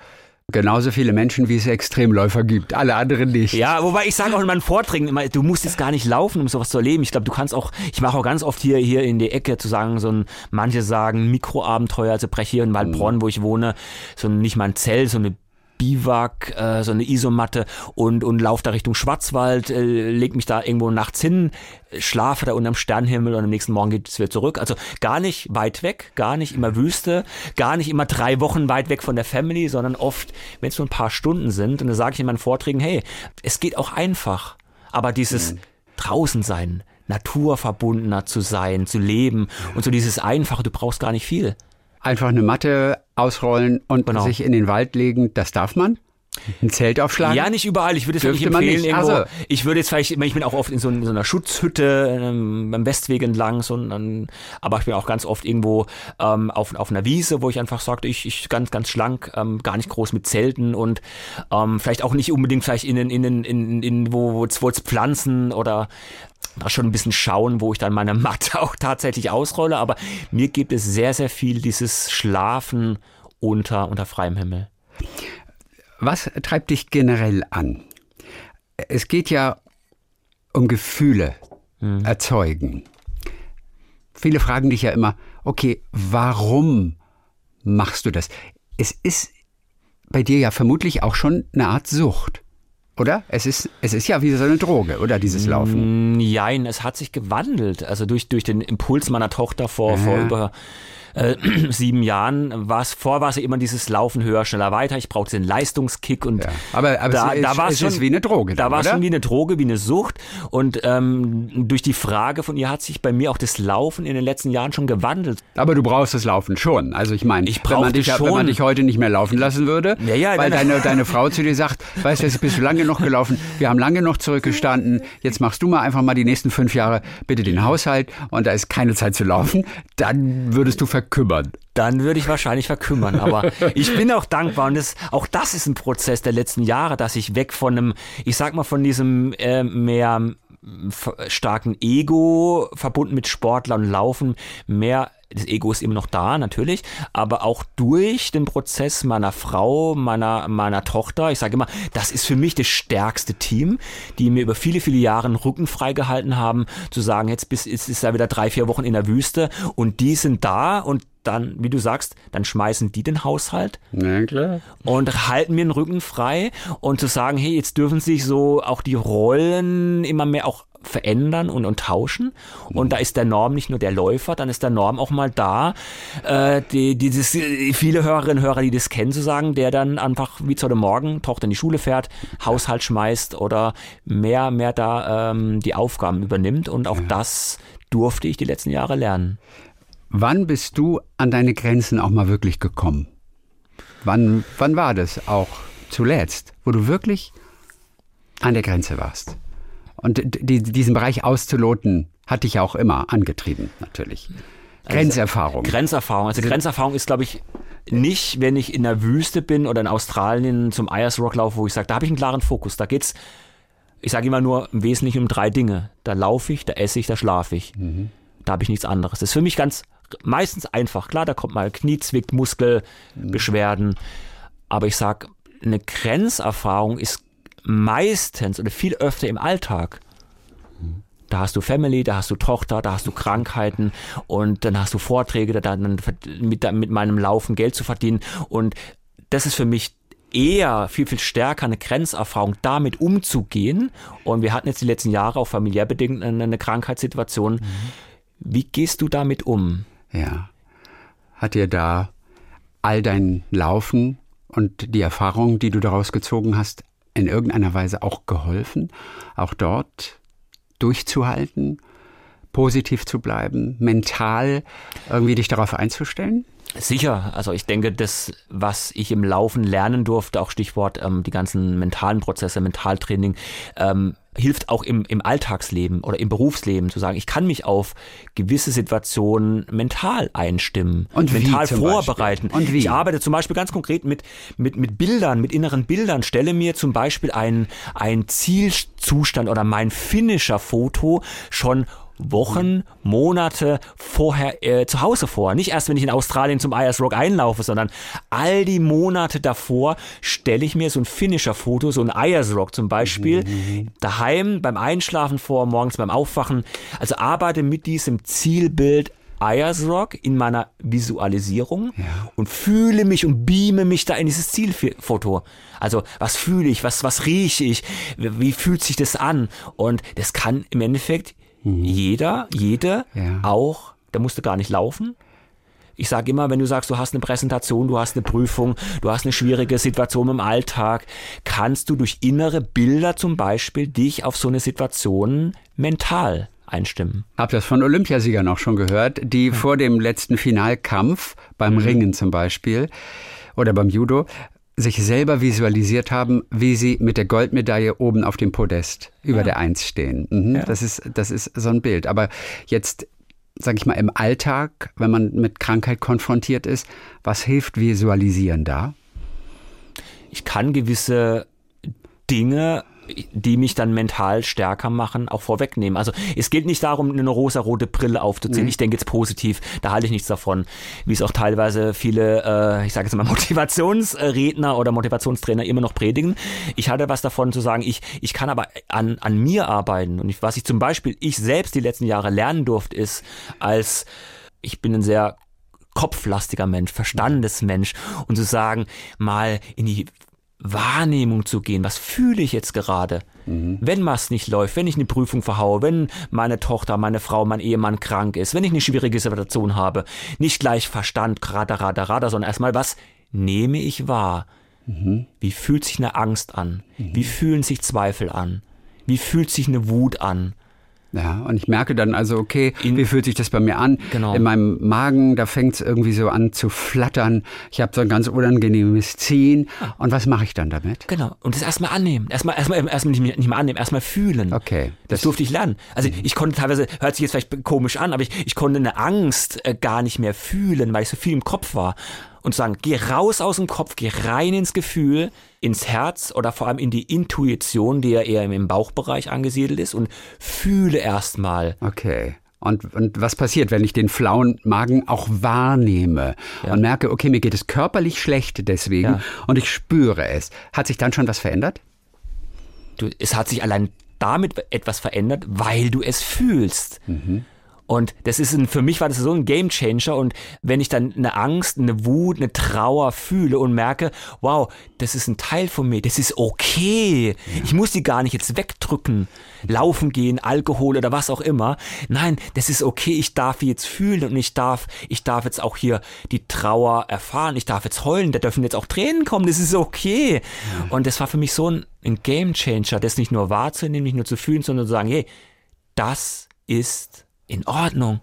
Genauso viele Menschen, wie es Extremläufer gibt. Alle anderen nicht. Ja, wobei ich sage auch in meinen Vorträgen immer, du musst jetzt gar nicht laufen, um sowas zu erleben. Ich glaube, du kannst auch, ich mache auch ganz oft hier in die Ecke zu sagen, manche sagen Mikroabenteuer, also breche hier in Waldbronn, wo ich wohne, nicht mal ein Zelt, so eine Biwak, so eine Isomatte und laufe da Richtung Schwarzwald, leg mich da irgendwo nachts hin, schlafe da unterm Sternenhimmel und am nächsten Morgen geht es wieder zurück. Also gar nicht weit weg, gar nicht immer Wüste, gar nicht immer 3 Wochen weit weg von der Family, sondern oft, wenn es nur ein paar Stunden sind. Und da sage ich in meinen Vorträgen, hey, es geht auch einfach. Aber dieses draußen sein, naturverbundener zu sein, zu leben und so dieses Einfache, du brauchst gar nicht viel. Einfach eine Matte ausrollen und sich in den Wald legen, das darf man? Ein Zelt aufschlagen? Ja, nicht überall. Ich würde es nicht empfehlen. Nicht. Irgendwo. Also. Ich würde jetzt vielleicht, ich bin auch oft in so einer Schutzhütte beim Westweg entlang, aber ich bin auch ganz oft irgendwo auf einer Wiese, wo ich einfach sagte, ich ganz, ganz schlank, gar nicht groß mit Zelten und vielleicht auch nicht unbedingt vielleicht wo es Pflanzen oder schon ein bisschen schauen, wo ich dann meine Matte auch tatsächlich ausrolle, aber mir gibt es sehr, sehr viel dieses Schlafen unter freiem Himmel. Was treibt dich generell an? Es geht ja um Gefühle erzeugen. Viele fragen dich ja immer, okay, warum machst du das? Es ist bei dir ja vermutlich auch schon eine Art Sucht. Oder? Es ist ja wie so eine Droge, oder dieses Laufen? Nein, es hat sich gewandelt. Also durch den Impuls meiner Tochter vor über 7 Jahren war es immer dieses Laufen höher, schneller, weiter. Ich brauchte den Leistungskick und aber es ist wie eine Droge. Da war es oder? schon wie eine Droge, wie eine Sucht. Und durch die Frage von ihr hat sich bei mir auch das Laufen in den letzten Jahren schon gewandelt. Aber du brauchst das Laufen schon. Also ich meine, wenn man dich heute nicht mehr laufen lassen würde, weil deine Frau zu dir sagt, weißt du, jetzt bist du lange genug gelaufen, wir haben lange genug zurückgestanden, jetzt machst du mal einfach mal die nächsten 5 Jahre bitte den Haushalt und da ist keine Zeit zu laufen, dann würdest du verkümmern. Dann würde ich wahrscheinlich verkümmern, aber ich bin auch dankbar und auch das ist ein Prozess der letzten Jahre, dass ich weg von diesem mehr starken Ego verbunden mit Sportler und Laufen das Ego ist immer noch da, natürlich, aber auch durch den Prozess meiner Frau, meiner Tochter, ich sage immer, das ist für mich das stärkste Team, die mir über viele, viele Jahre den Rücken freigehalten haben, zu sagen, jetzt ist er wieder 3-4 Wochen in der Wüste und die sind da und dann, wie du sagst, dann schmeißen die den Haushalt und halten mir den Rücken frei und zu sagen, hey, jetzt dürfen sich so auch die Rollen immer mehr auch verändern und tauschen und da ist der Norm nicht nur der Läufer, dann ist der Norm auch mal da, viele Hörerinnen und Hörer, die das kennen, zu sagen, der dann einfach wie zu heute Morgen Tochter in die Schule fährt, Haushalt schmeißt oder mehr da die Aufgaben übernimmt und auch das durfte ich die letzten Jahre lernen. Wann bist du an deine Grenzen auch mal wirklich gekommen? Wann war das auch zuletzt, wo du wirklich an der Grenze warst? Und diesen Bereich auszuloten, hat dich ja auch immer angetrieben, natürlich. Grenzerfahrung. Also Grenzerfahrung ist, glaube ich, nicht, wenn ich in der Wüste bin oder in Australien zum Ayers Rock laufe, wo ich sage, da habe ich einen klaren Fokus. Da geht's, ich sage immer nur im Wesentlichen um 3 Dinge. Da laufe ich, da esse ich, da schlafe ich. Da habe ich nichts anderes. Das ist für mich meistens einfach. Klar, da kommt mal Kniezwick, Muskelbeschwerden. Aber ich sage, eine Grenzerfahrung ist meistens oder viel öfter im Alltag. Da hast du Family, da hast du Tochter, da hast du Krankheiten und dann hast du Vorträge, dann mit meinem Laufen Geld zu verdienen. Und das ist für mich eher viel, viel stärker eine Grenzerfahrung, damit umzugehen. Und wir hatten jetzt die letzten Jahre auch familiär bedingt eine Krankheitssituation. Wie gehst du damit um? Ja. Hat dir da all dein Laufen und die Erfahrungen, die du daraus gezogen hast, in irgendeiner Weise auch geholfen, auch dort durchzuhalten, positiv zu bleiben, mental irgendwie dich darauf einzustellen? Sicher, also ich denke, das, was ich im Laufen lernen durfte, auch Stichwort die ganzen mentalen Prozesse, Mentaltraining, hilft auch im Alltagsleben oder im Berufsleben zu sagen, ich kann mich auf gewisse Situationen mental einstimmen und mental vorbereiten. Und wie? Ich arbeite zum Beispiel ganz konkret mit Bildern, mit inneren Bildern, stelle mir zum Beispiel einen Zielzustand oder mein Finisher-Foto schon Wochen, Monate vorher zu Hause vor. Nicht erst, wenn ich in Australien zum Ayers Rock einlaufe, sondern all die Monate davor stelle ich mir so ein Finisher-Foto, so ein Ayers Rock zum Beispiel, daheim beim Einschlafen vor, morgens beim Aufwachen. Also arbeite mit diesem Zielbild Ayers Rock in meiner Visualisierung und fühle mich und beame mich da in dieses Zielfoto. Also was fühle ich, was rieche ich, wie fühlt sich das an? Und das kann im Endeffekt jede auch, da musst du gar nicht laufen. Ich sage immer, wenn du sagst, du hast eine Präsentation, du hast eine Prüfung, du hast eine schwierige Situation im Alltag, kannst du durch innere Bilder zum Beispiel dich auf so eine Situation mental einstimmen. Hab das von Olympiasiegern auch schon gehört, die vor dem letzten Finalkampf, beim Ringen zum Beispiel oder beim Judo, sich selber visualisiert haben, wie sie mit der Goldmedaille oben auf dem Podest über der Eins stehen. Das ist so ein Bild. Aber jetzt, sage ich mal, im Alltag, wenn man mit Krankheit konfrontiert ist, was hilft Visualisieren da? Ich kann gewisse Dinge, die mich dann mental stärker machen, auch vorwegnehmen. Also es geht nicht darum, eine rosa-rote Brille aufzuziehen. Ich denke jetzt positiv, da halte ich nichts davon. Wie es auch teilweise viele, ich sage jetzt mal Motivationsredner oder Motivationstrainer immer noch predigen. Ich hatte was davon zu sagen, ich kann aber an mir arbeiten. Und was ich zum Beispiel, ich selbst die letzten Jahre lernen durfte, ist, ich bin ein sehr kopflastiger Mensch, Verstandesmensch, und zu sagen, mal in die Wahrnehmung zu gehen. Was fühle ich jetzt gerade? Wenn was nicht läuft, wenn ich eine Prüfung verhaue, wenn meine Tochter, meine Frau, mein Ehemann krank ist, wenn ich eine schwierige Situation habe, nicht gleich Verstand, Rada, sondern erstmal, was nehme ich wahr? Wie fühlt sich eine Angst an? Wie fühlen sich Zweifel an? Wie fühlt sich eine Wut an? Ja, und ich merke dann also, okay, wie fühlt sich das bei mir an? Genau. In meinem Magen, da fängt es irgendwie so an zu flattern. Ich habe so ein ganz unangenehmes Ziehen. Und was mache ich dann damit? Genau. Und das erstmal annehmen. Erstmal nicht mehr annehmen, erstmal fühlen. Okay. Das durfte ich lernen. Also ich konnte teilweise, hört sich jetzt vielleicht komisch an, aber ich konnte eine Angst gar nicht mehr fühlen, weil ich so viel im Kopf war. Und sagen, geh raus aus dem Kopf, geh rein ins Gefühl, ins Herz oder vor allem in die Intuition, die ja eher im Bauchbereich angesiedelt ist, und fühle erstmal. Okay. Und was passiert, wenn ich den flauen Magen auch wahrnehme und merke, okay, mir geht es körperlich schlecht deswegen und ich spüre es. Hat sich dann schon was verändert? Es hat sich allein damit etwas verändert, weil du es fühlst. Und das ist für mich war das so ein Gamechanger. Und wenn ich dann eine Angst, eine Wut, eine Trauer fühle und merke, wow, das ist ein Teil von mir, das ist okay. Ich muss die gar nicht jetzt wegdrücken, laufen gehen, Alkohol oder was auch immer. Nein, das ist okay, ich darf die jetzt fühlen und ich darf jetzt auch hier die Trauer erfahren. Ich darf jetzt heulen, da dürfen jetzt auch Tränen kommen, das ist okay. Und das war für mich so ein Gamechanger, das nicht nur wahrzunehmen, nicht nur zu fühlen, sondern zu sagen, hey, das ist in Ordnung.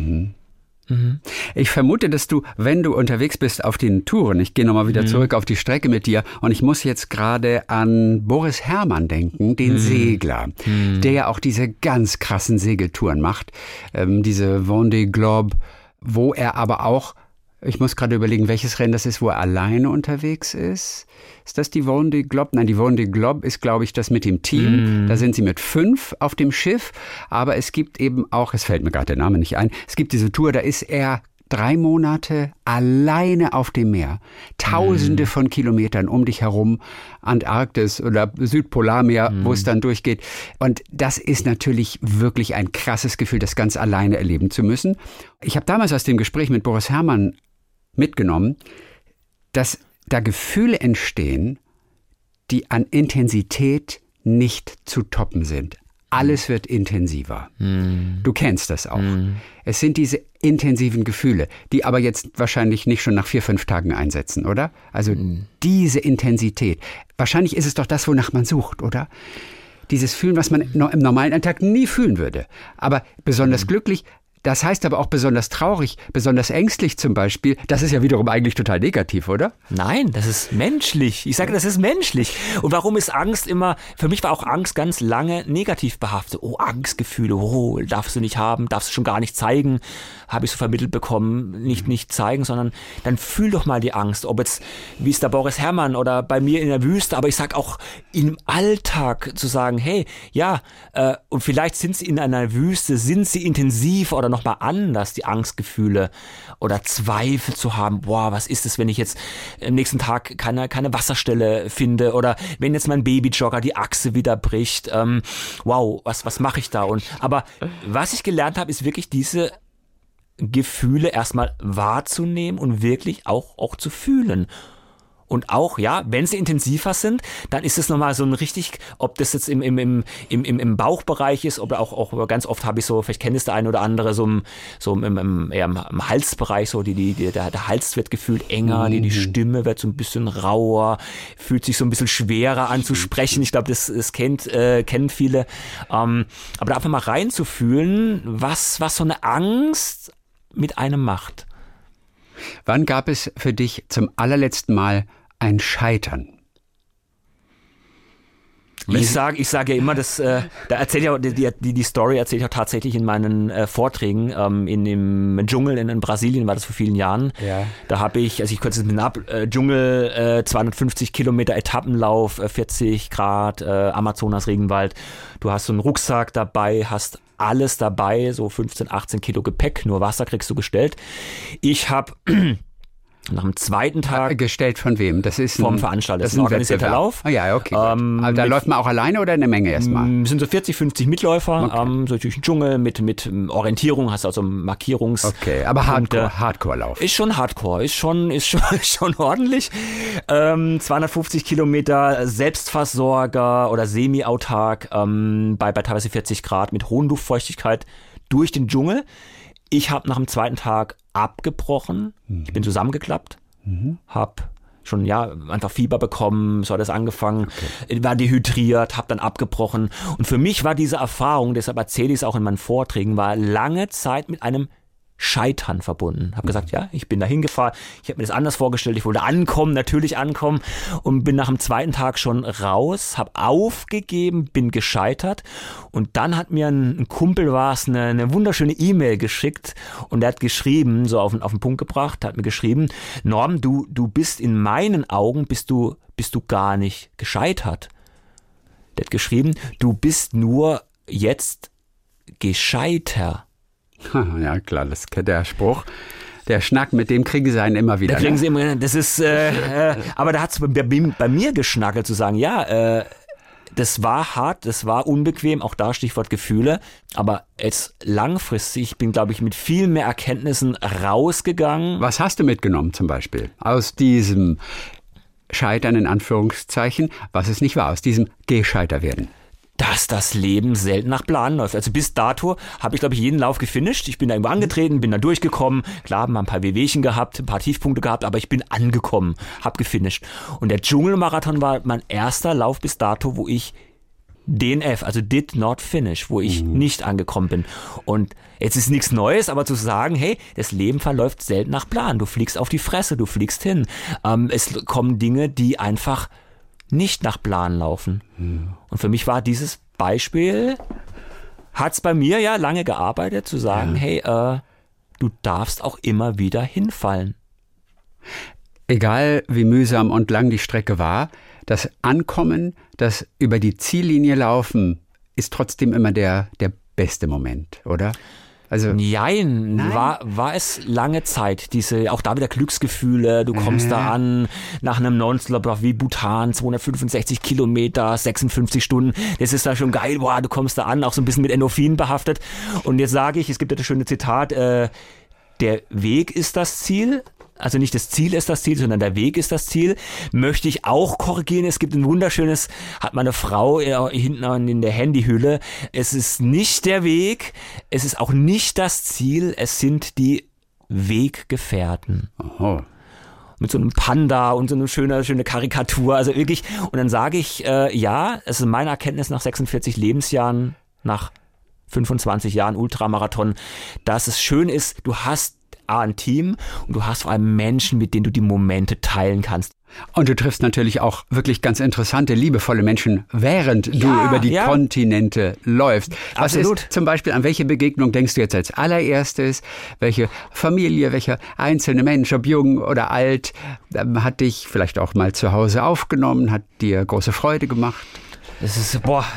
Ich vermute, dass du, wenn du unterwegs bist auf den Touren, ich gehe nochmal wieder zurück auf die Strecke mit dir und ich muss jetzt gerade an Boris Herrmann denken, den Segler, der ja auch diese ganz krassen Segeltouren macht, diese Vendée Globe, wo er aber auch, ich muss gerade überlegen, welches Rennen das ist, wo er alleine unterwegs ist. Ist das die Vendée Globe? Nein, die Vendée Globe ist, glaube ich, das mit dem Team. Da sind sie mit 5 auf dem Schiff. Aber es gibt eben auch, es fällt mir gerade der Name nicht ein, es gibt diese Tour, da ist er 3 Monate alleine auf dem Meer. Tausende von Kilometern um dich herum, Antarktis oder Südpolarmeer, wo es dann durchgeht. Und das ist natürlich wirklich ein krasses Gefühl, das ganz alleine erleben zu müssen. Ich habe damals aus dem Gespräch mit Boris Herrmann mitgenommen, dass da Gefühle entstehen, die an Intensität nicht zu toppen sind. Alles wird intensiver. Du kennst das auch. Es sind diese intensiven Gefühle, die aber jetzt wahrscheinlich nicht schon nach 4-5 Tagen einsetzen, oder? Also diese Intensität. Wahrscheinlich ist es doch das, wonach man sucht, oder? Dieses Fühlen, was man im normalen Alltag nie fühlen würde. Aber besonders glücklich, Das heißt aber auch besonders traurig, besonders ängstlich zum Beispiel. Das ist ja wiederum eigentlich total negativ, oder? Nein, das ist menschlich. Ich sage, das ist menschlich. Und warum ist Angst immer, für mich war auch Angst ganz lange negativ behaftet. Oh, Angstgefühle, oh, darfst du nicht haben, darfst du schon gar nicht zeigen, habe ich so vermittelt bekommen, nicht zeigen, sondern dann fühl doch mal die Angst. Ob jetzt, wie ist der Boris Herrmann oder bei mir in der Wüste, aber ich sag auch im Alltag zu sagen, hey, ja, und vielleicht sind sie in einer Wüste, sind sie intensiv oder nochmal anders, die Angstgefühle oder Zweifel zu haben, boah, was ist es, wenn ich jetzt am nächsten Tag keine Wasserstelle finde oder wenn jetzt mein Babyjogger die Achse wieder bricht, wow, was mache ich da? Aber was ich gelernt habe, ist wirklich diese Gefühle erstmal wahrzunehmen und wirklich auch zu fühlen. Und auch, ja, wenn sie intensiver sind, dann ist es nochmal so ein richtig, ob das jetzt im Bauchbereich ist, oder auch ganz oft habe ich so, vielleicht kennt es der eine oder andere, eher im Halsbereich, so der Hals wird gefühlt enger, die Stimme wird so ein bisschen rauer, fühlt sich so ein bisschen schwerer an zu sprechen. Ich glaube, das kennen viele. Aber da einfach mal reinzufühlen, was so eine Angst mit einem macht. Wann gab es für dich zum allerletzten Mal ein Scheitern? Ich sage ja immer, da erzähle ich auch, die Story erzähle ich auch tatsächlich in meinen Vorträgen. In dem Dschungel in Brasilien war das vor vielen Jahren. Ja. Da habe ich, also ich kürze es ab, Dschungel, 250 Kilometer Etappenlauf, 40 Grad, Amazonas Regenwald. Du hast so einen Rucksack dabei, hast alles dabei, so 15, 18 Kilo Gepäck, nur Wasser kriegst du gestellt. Ich habe nach dem zweiten Tag... Gestellt von wem? Das ist vom Veranstalter. Das ist ein organisierter Lauf. Ah ja, okay. Aber da läuft man auch alleine oder eine Menge erstmal? Es sind so 40, 50 Mitläufer, okay. So durch den Dschungel mit Orientierung, hast also Markierungs... Okay, aber Hardcore-Lauf. Ist schon Hardcore, ist schon ordentlich. 250 Kilometer Selbstversorger oder semi-autark, bei teilweise 40 Grad mit hohen Luftfeuchtigkeit durch den Dschungel. Ich habe nach dem zweiten Tag abgebrochen. Ich bin zusammengeklappt, habe schon einfach Fieber bekommen, so hat es angefangen, war dehydriert, habe dann abgebrochen. Und für mich war diese Erfahrung, deshalb erzähle ich es auch in meinen Vorträgen, war lange Zeit mit einem Scheitern verbunden. Habe gesagt, ja, ich bin da hingefahren, ich habe mir das anders vorgestellt, ich wollte natürlich ankommen und bin nach dem zweiten Tag schon raus, habe aufgegeben, bin gescheitert und dann hat mir ein Kumpel eine wunderschöne E-Mail geschickt und der hat geschrieben, so auf den Punkt gebracht, hat mir geschrieben, Norm, du bist in meinen Augen, bist du gar nicht gescheitert. Der hat geschrieben, du bist nur jetzt gescheiter. Ja, klar, das kennt der Spruch. Der Schnack, mit dem kriegen sie einen immer wieder. Da kriegen sie immer, das ist, aber da hat es bei mir geschnackelt zu sagen, das war hart, das war unbequem, auch da Stichwort Gefühle, aber jetzt langfristig bin, glaube ich, mit viel mehr Erkenntnissen rausgegangen. Was hast du mitgenommen zum Beispiel aus diesem Scheitern in Anführungszeichen, was es nicht war, aus diesem Gescheiterwerden? Dass das Leben selten nach Plan läuft. Also bis dato habe ich, glaube ich, jeden Lauf gefinisht. Ich bin da irgendwo angetreten, bin da durchgekommen. Klar, mal ein paar Wehwehchen gehabt, ein paar Tiefpunkte gehabt, aber ich bin angekommen, habe gefinisht. Und der Dschungelmarathon war mein erster Lauf bis dato, wo ich DNF, also did not finish, wo ich nicht angekommen bin. Und jetzt ist nichts Neues, aber zu sagen, hey, das Leben verläuft selten nach Plan. Du fliegst auf die Fresse, du fliegst hin. Es kommen Dinge, die einfach nicht nach Plan laufen. Und für mich war dieses Beispiel, hat es bei mir ja lange gearbeitet, zu sagen, hey, du darfst auch immer wieder hinfallen. Egal wie mühsam und lang die Strecke war, das Ankommen, das über die Ziellinie laufen, ist trotzdem immer der beste Moment, oder? Also, Nein. War es lange Zeit, auch da wieder Glücksgefühle, du kommst da an, nach einem Non-Stop wie Bhutan, 265 Kilometer, 56 Stunden, das ist da schon geil, boah, du kommst da an, auch so ein bisschen mit Endorphin behaftet und jetzt sage ich, es gibt ja das schöne Zitat, der Weg ist das Ziel. Also nicht das Ziel ist das Ziel, sondern der Weg ist das Ziel. Möchte ich auch korrigieren. Es gibt ein wunderschönes, hat meine Frau hinten in der Handyhülle. Es ist nicht der Weg, es ist auch nicht das Ziel, es sind die Weggefährten. Oh. Mit so einem Panda und so eine schöne Karikatur. Also wirklich, und dann sage ich, es ist meine Erkenntnis nach 46 Lebensjahren, nach 25 Jahren Ultramarathon, dass es schön ist, du hast ein Team und du hast vor allem Menschen, mit denen du die Momente teilen kannst. Und du triffst natürlich auch wirklich ganz interessante, liebevolle Menschen, während du über die Kontinente läufst. Was Absolut. ist zum Beispiel, an welche Begegnung denkst du jetzt als allererstes? Welche Familie, welcher einzelne Mensch, ob jung oder alt, hat dich vielleicht auch mal zu Hause aufgenommen, hat dir große Freude gemacht? Das ist,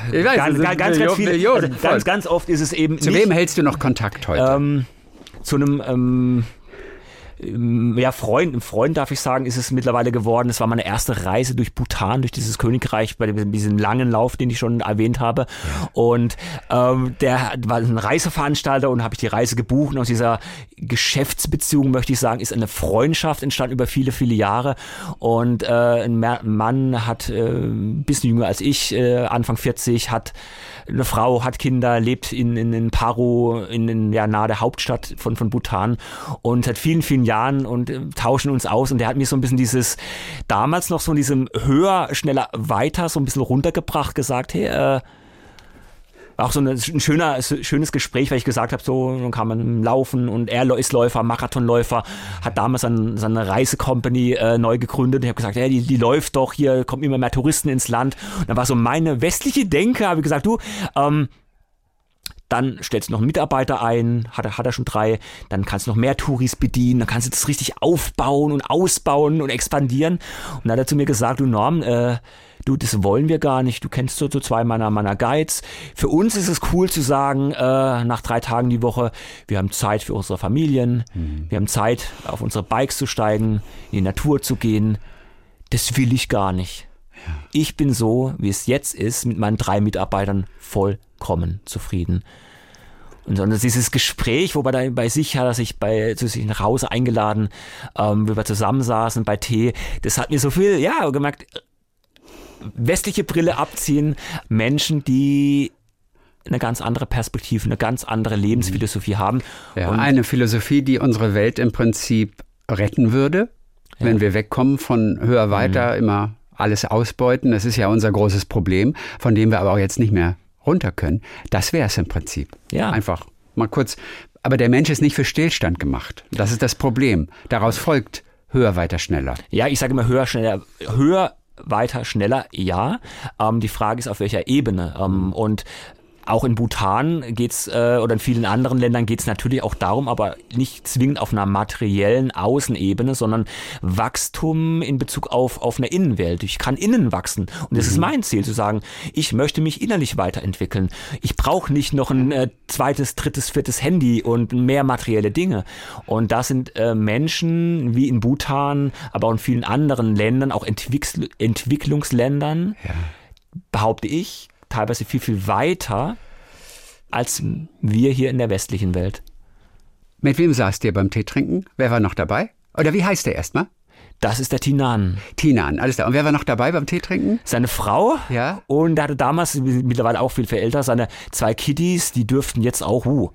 ganz oft ist es eben Zu wem hältst du noch Kontakt heute? Zu einem Freund darf ich sagen, ist es mittlerweile geworden. Das war meine erste Reise durch Bhutan, durch dieses Königreich, bei diesem langen Lauf, den ich schon erwähnt habe. Und der war ein Reiseveranstalter und habe ich die Reise gebucht. Und aus dieser Geschäftsbeziehung, möchte ich sagen, ist eine Freundschaft entstanden über viele, viele Jahre. Und ein Mann hat ein bisschen jünger als ich, Anfang 40, hat eine Frau, hat Kinder, lebt in Paro, nahe der Hauptstadt von Bhutan und seit vielen, vielen Jahren und tauschen uns aus. Und der hat mir so ein bisschen damals noch so in diesem höher, schneller, weiter so ein bisschen runtergebracht, gesagt, hey, auch so ein schönes Gespräch, weil ich gesagt habe, so, dann kann man laufen und er ist Läufer, Marathonläufer, hat damals seine Reisecompany neu gegründet. Ich habe gesagt, hey, die läuft doch, hier kommen immer mehr Touristen ins Land. Und dann war so meine westliche Denke, habe ich gesagt, du, dann stellst du noch einen Mitarbeiter ein, hat er schon 3, dann kannst du noch mehr Touris bedienen, dann kannst du das richtig aufbauen und ausbauen und expandieren. Und dann hat er zu mir gesagt, du Norm, du, das wollen wir gar nicht, du kennst so 2 meiner Guides. Für uns ist es cool zu sagen, nach 3 Tagen die Woche, wir haben Zeit für unsere Familien, wir haben Zeit, auf unsere Bikes zu steigen, in die Natur zu gehen. Das will ich gar nicht. Ja. Ich bin so, wie es jetzt ist, mit meinen 3 Mitarbeitern vollkommen zufrieden. Und dieses Gespräch, wo er bei sich hat er sich zu sich nach Hause eingeladen, wie wir zusammensaßen bei Tee, das hat mir so viel, gemerkt, westliche Brille abziehen, Menschen, die eine ganz andere Perspektive, eine ganz andere Lebensphilosophie haben. Ja, und eine Philosophie, die unsere Welt im Prinzip retten würde, wenn wir wegkommen von höher, weiter, immer alles ausbeuten. Das ist ja unser großes Problem, von dem wir aber auch jetzt nicht mehr runter können. Das wäre es im Prinzip. Ja. Einfach mal kurz. Aber der Mensch ist nicht für Stillstand gemacht. Das ist das Problem. Daraus folgt höher, weiter, schneller. Ja, ich sage immer höher, schneller. Höher, weiter, schneller, ja. Die Frage ist, auf welcher Ebene. Und auch in Bhutan geht's oder in vielen anderen Ländern geht's natürlich auch darum, aber nicht zwingend auf einer materiellen Außenebene, sondern Wachstum in Bezug auf eine Innenwelt. Ich kann innen wachsen und das ist mein Ziel, zu sagen, ich möchte mich innerlich weiterentwickeln. Ich brauche nicht noch ein 2., 3., 4. Handy und mehr materielle Dinge. Und da sind Menschen wie in Bhutan, aber auch in vielen anderen Ländern, auch Entwicklungsländern, behaupte ich, teilweise viel, viel weiter als wir hier in der westlichen Welt. Mit wem saßt ihr beim Teetrinken? Wer war noch dabei? Oder wie heißt der erstmal? Das ist der Tinan. Tinan, alles klar. Und wer war noch dabei beim Teetrinken? Seine Frau. Ja. Und er hatte damals, mittlerweile auch viel, viel älter, seine 2 Kiddies, die dürften jetzt auch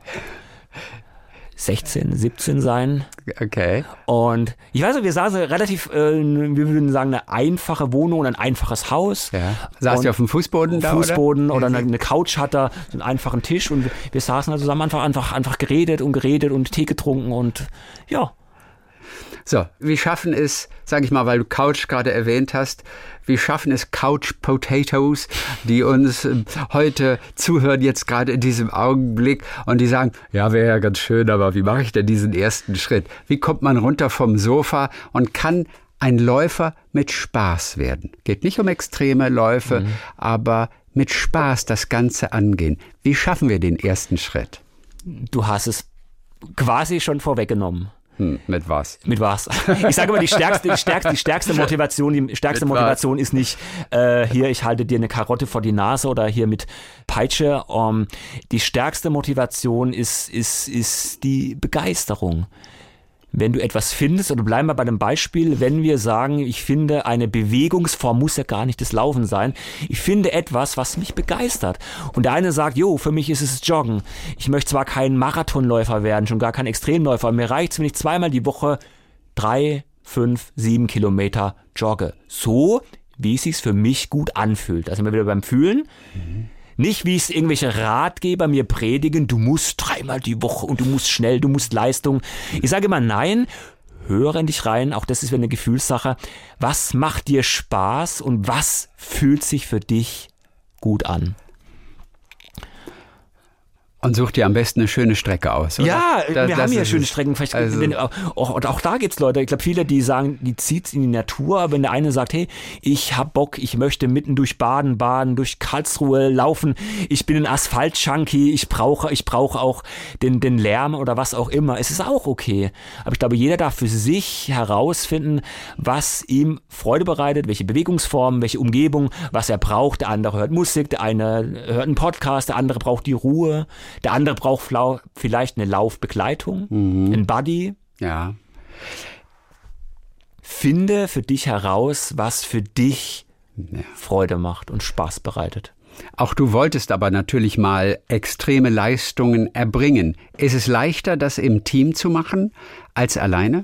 16, 17 sein. Okay. Und ich weiß nicht, wir saßen relativ, wir würden sagen, eine einfache Wohnung und ein einfaches Haus. Ja. Saßt ihr auf dem Fußboden da? Fußboden oder eine Couch hat er, so einen einfachen Tisch und wir saßen da zusammen einfach geredet und Tee getrunken und ja. So, wir schaffen es, sage ich mal, weil du Couch gerade erwähnt hast, wir schaffen es Couch Potatoes, die uns heute zuhören, jetzt gerade in diesem Augenblick und die sagen, ja, wäre ja ganz schön, aber wie mache ich denn diesen ersten Schritt? Wie kommt man runter vom Sofa und kann ein Läufer mit Spaß werden? Geht nicht um extreme Läufe, aber mit Spaß das Ganze angehen. Wie schaffen wir den ersten Schritt? Du hast es quasi schon vorweggenommen. Mit was? Mit was? Ich sage immer, die stärkste Motivation ist nicht, hier, ich halte dir eine Karotte vor die Nase oder hier mit Peitsche. Die stärkste Motivation ist die Begeisterung. Wenn du etwas findest, oder bleiben wir bei dem Beispiel, wenn wir sagen, ich finde eine Bewegungsform, muss ja gar nicht das Laufen sein, ich finde etwas, was mich begeistert. Und der eine sagt, für mich ist es Joggen. Ich möchte zwar kein Marathonläufer werden, schon gar kein Extremläufer, aber mir reicht es, wenn ich 2-mal die Woche 3, 5, 7 Kilometer jogge. So, wie es sich für mich gut anfühlt. Also immer wieder beim Fühlen. Nicht, wie es irgendwelche Ratgeber mir predigen, du musst 3-mal die Woche und du musst schnell, du musst Leistung. Ich sage immer nein, höre in dich rein, auch das ist wieder eine Gefühlssache. Was macht dir Spaß und was fühlt sich für dich gut an? Und such dir am besten eine schöne Strecke aus, oder? Ja, wir haben hier schöne Strecken. Vielleicht, auch da gibt's Leute, ich glaube viele, die sagen, die zieht's in die Natur. Aber wenn der eine sagt, hey, ich hab Bock, ich möchte mitten durch Baden, durch Karlsruhe laufen, ich bin ein Asphalt-Junkie, ich brauche auch den Lärm oder was auch immer. Es ist auch okay. Aber ich glaube, jeder darf für sich herausfinden, was ihm Freude bereitet, welche Bewegungsformen, welche Umgebung, was er braucht. Der andere hört Musik, der eine hört einen Podcast, der andere braucht die Ruhe. Der andere braucht vielleicht eine Laufbegleitung, ein Buddy. Ja. Finde für dich heraus, was für dich Freude macht und Spaß bereitet. Auch du wolltest aber natürlich mal extreme Leistungen erbringen. Ist es leichter, das im Team zu machen, als alleine?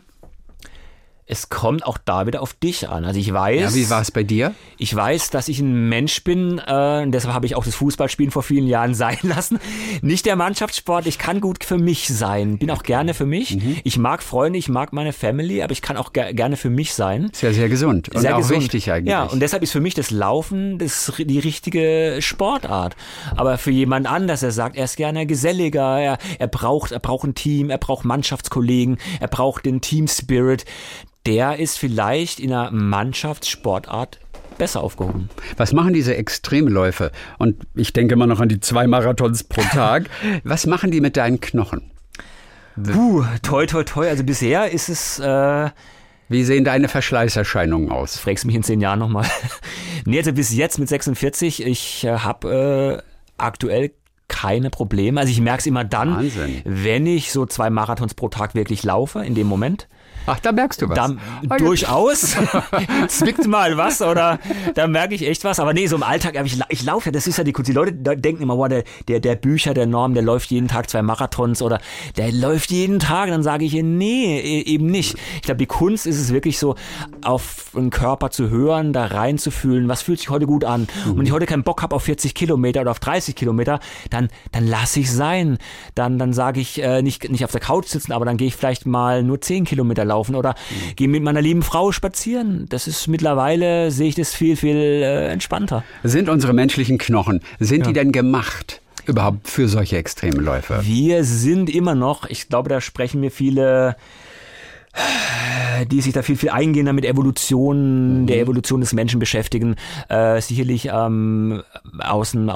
Es kommt auch da wieder auf dich an. Also ich weiß. Ja, wie war es bei dir? Ich weiß, dass ich ein Mensch bin, deshalb habe ich auch das Fußballspielen vor vielen Jahren sein lassen. Nicht der Mannschaftssport, ich kann gut für mich sein. Bin auch gerne für mich. Ich mag Freunde, ich mag meine Family, aber ich kann auch gerne für mich sein. Sehr, sehr gesund und sehr auch gesund. wichtig eigentlich. Ja, und deshalb ist für mich das Laufen die richtige Sportart. Aber für jemand anders, der sagt, er ist gerne geselliger, er braucht ein Team, er braucht Mannschaftskollegen, er braucht den Team Spirit. Der ist vielleicht in einer Mannschaftssportart besser aufgehoben. Was machen diese Extremläufe? Und ich denke immer noch an die 2 Marathons pro Tag. Was machen die mit deinen Knochen? Toi, toi, toi. Also bisher ist es... Wie sehen deine Verschleißerscheinungen aus? Fragst du mich in 10 Jahren nochmal. Nee, also bis jetzt mit 46, ich habe aktuell keine Probleme. Also ich merke es immer dann, Wahnsinn. Wenn ich so 2 Marathons pro Tag wirklich laufe, in dem Moment. Ach, da merkst du was. Durchaus. Zwickt mal was oder da merke ich echt was. Aber nee, so im Alltag, ich laufe ja, das ist ja die Kunst. Die Leute denken immer, wow, der Bücher, der Norm, der läuft jeden Tag 2 Marathons oder der läuft jeden Tag. Dann sage ich, nee, eben nicht. Ich glaube, die Kunst ist es wirklich so, auf den Körper zu hören, da reinzufühlen, was fühlt sich heute gut an. Und wenn ich heute keinen Bock habe auf 40 Kilometer oder auf 30 Kilometer, dann lasse ich sein. Dann sage ich, nicht auf der Couch sitzen, aber dann gehe ich vielleicht mal nur 10 Kilometer laufen oder gehe mit meiner lieben Frau spazieren. Das ist mittlerweile, sehe ich das viel, viel entspannter. Sind unsere menschlichen Knochen, sind die denn gemacht überhaupt für solche extremen Läufe? Wir sind immer noch, ich glaube, da sprechen mir viele, die sich da viel eingehender mit Evolution, der Evolution des Menschen beschäftigen, sicherlich aus dem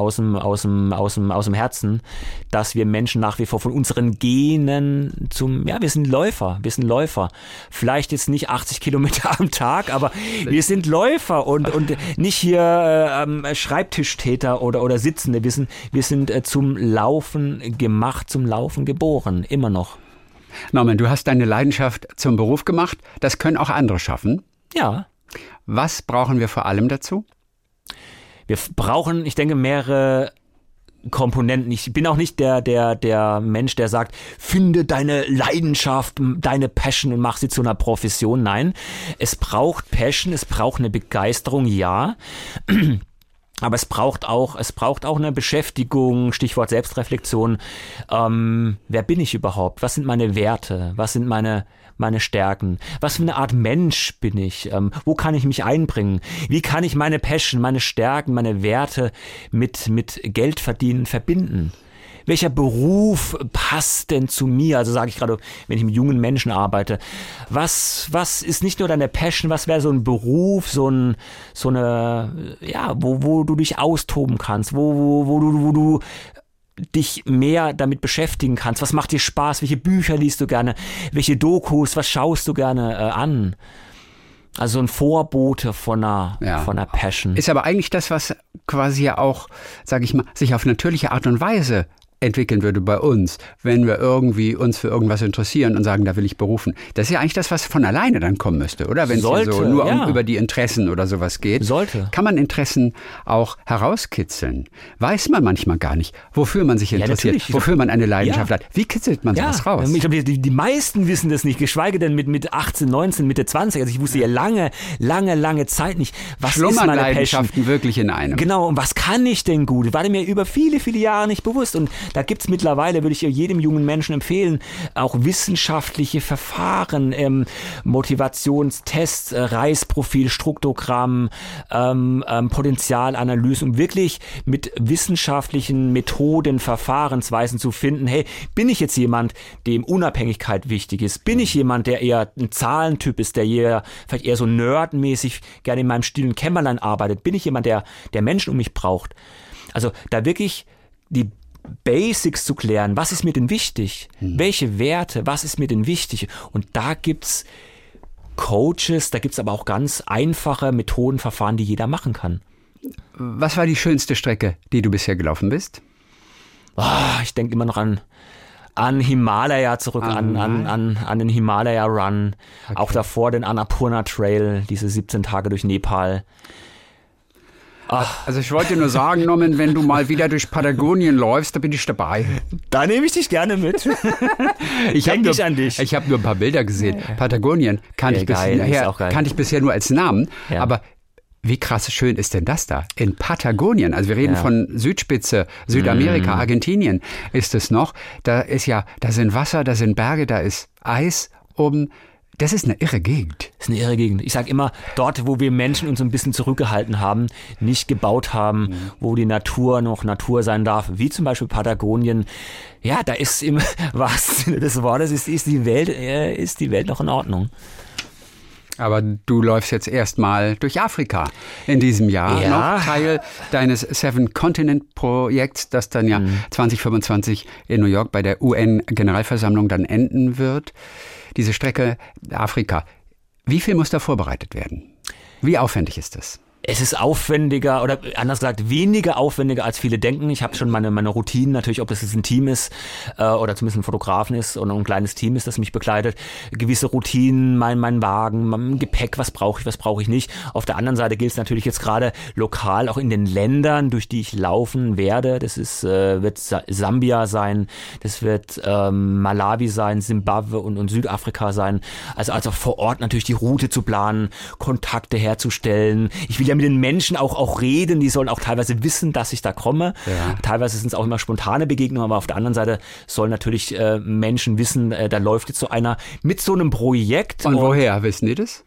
Herzen, dass wir Menschen nach wie vor von unseren Genen wir sind Läufer. Vielleicht jetzt nicht 80 Kilometer am Tag, aber wir sind Läufer und nicht hier Schreibtischtäter oder Sitzende. Wir sind zum Laufen gemacht, zum Laufen geboren, immer noch. Norman, du hast deine Leidenschaft zum Beruf gemacht. Das können auch andere schaffen. Ja. Was brauchen wir vor allem dazu? Wir brauchen, ich denke, mehrere Komponenten. Ich bin auch nicht der Mensch, der sagt, finde deine Leidenschaft, deine Passion und mach sie zu einer Profession. Nein, es braucht Passion, es braucht eine Begeisterung, ja. Aber es braucht auch eine Beschäftigung, Stichwort Selbstreflexion. Wer bin ich überhaupt? Was sind meine Werte? Was sind meine Stärken? Was für eine Art Mensch bin ich? Wo kann ich mich einbringen? Wie kann ich meine Passion, meine Stärken, meine Werte mit Geldverdienen verbinden? Welcher Beruf passt denn zu mir? Also sage ich gerade, wenn ich mit jungen Menschen arbeite, was ist nicht nur deine Passion, was wäre so ein Beruf, wo du dich austoben kannst, wo du dich mehr damit beschäftigen kannst? Was macht dir Spaß? Welche Bücher liest du gerne? Welche Dokus? Was schaust du gerne an? Also ein Vorbote von einer Passion. Ist aber eigentlich das, was quasi ja auch, sage ich mal, sich auf natürliche Art und Weise entwickeln würde bei uns, wenn wir irgendwie uns für irgendwas interessieren und sagen, da will ich berufen. Das ist ja eigentlich das, was von alleine dann kommen müsste, oder? Wenn es hier so nur über die Interessen oder sowas geht. Kann man Interessen auch herauskitzeln? Weiß man manchmal gar nicht, wofür man sich interessiert, wofür man eine Leidenschaft hat. Wie kitzelt man sowas raus? Ich glaube, die meisten wissen das nicht, geschweige denn mit 18, 19, Mitte 20. Also ich wusste ja lange Zeit nicht, was ist meine Leidenschaften wirklich in einem. Genau, und was kann ich denn gut? Das war mir über viele Jahre nicht bewusst. Und da gibt es mittlerweile, würde ich jedem jungen Menschen empfehlen, auch wissenschaftliche Verfahren, Motivationstests, Reisprofil, Struktogramm, Potenzialanalyse, um wirklich mit wissenschaftlichen Methoden, Verfahrensweisen zu finden, hey, bin ich jetzt jemand, dem Unabhängigkeit wichtig ist? Bin ich jemand, der eher ein Zahlentyp ist, der vielleicht eher so nerdmäßig gerne in meinem stillen Kämmerlein arbeitet? Bin ich jemand, der Menschen um mich braucht? Also da wirklich die Basics zu klären, was ist mir denn wichtig? Welche Werte, was ist mir denn wichtig? Und da gibt's Coaches, da gibt's aber auch ganz einfache Methoden, Verfahren, die jeder machen kann. Was war die schönste Strecke, die du bisher gelaufen bist? Ich denke immer noch an Himalaya zurück, an den Himalaya Run, auch davor den Annapurna Trail, diese 17 Tage durch Nepal. Also ich wollte nur sagen, Norman, wenn du mal wieder durch Patagonien läufst, da bin ich dabei. Da nehme ich dich gerne mit. Ich habe nur ein paar Bilder gesehen. Patagonien kannte ich bisher nur als Namen, aber wie krass schön ist denn das da? In Patagonien, also wir reden von Südspitze, Südamerika, Argentinien ist es noch. Da sind Wasser, da sind Berge, da ist Eis oben. Das ist eine irre Gegend. Das ist eine irre Gegend. Ich sage immer, dort, wo wir Menschen uns ein bisschen zurückgehalten haben, nicht gebaut haben, wo die Natur noch Natur sein darf, wie zum Beispiel Patagonien, ja, da ist im wahrsten Sinne des Wortes, ist die Welt noch in Ordnung. Aber du läufst jetzt erstmal durch Afrika in diesem Jahr. Noch Teil deines Seven Continent Projekts, das dann 2025 in New York bei der UN-Generalversammlung dann enden wird. Diese Strecke Afrika, wie viel muss da vorbereitet werden? Wie aufwendig ist das? Es ist aufwendiger oder anders gesagt weniger aufwendiger, als viele denken. Ich habe schon meine Routinen, natürlich, ob das jetzt ein Team ist oder zumindest ein Fotografen ist oder ein kleines Team ist, das mich begleitet. Gewisse Routinen, mein Wagen, mein Gepäck, was brauche ich nicht. Auf der anderen Seite gilt es natürlich jetzt gerade lokal, auch in den Ländern, durch die ich laufen werde. Das wird Sambia sein, das wird Malawi sein, Zimbabwe und Südafrika sein. Also vor Ort natürlich die Route zu planen, Kontakte herzustellen. Ich will ja mit den Menschen auch reden, die sollen auch teilweise wissen, dass ich da komme. Ja. Teilweise sind es auch immer spontane Begegnungen, aber auf der anderen Seite sollen natürlich Menschen wissen, da läuft jetzt so einer mit so einem Projekt. Und woher wissen die das?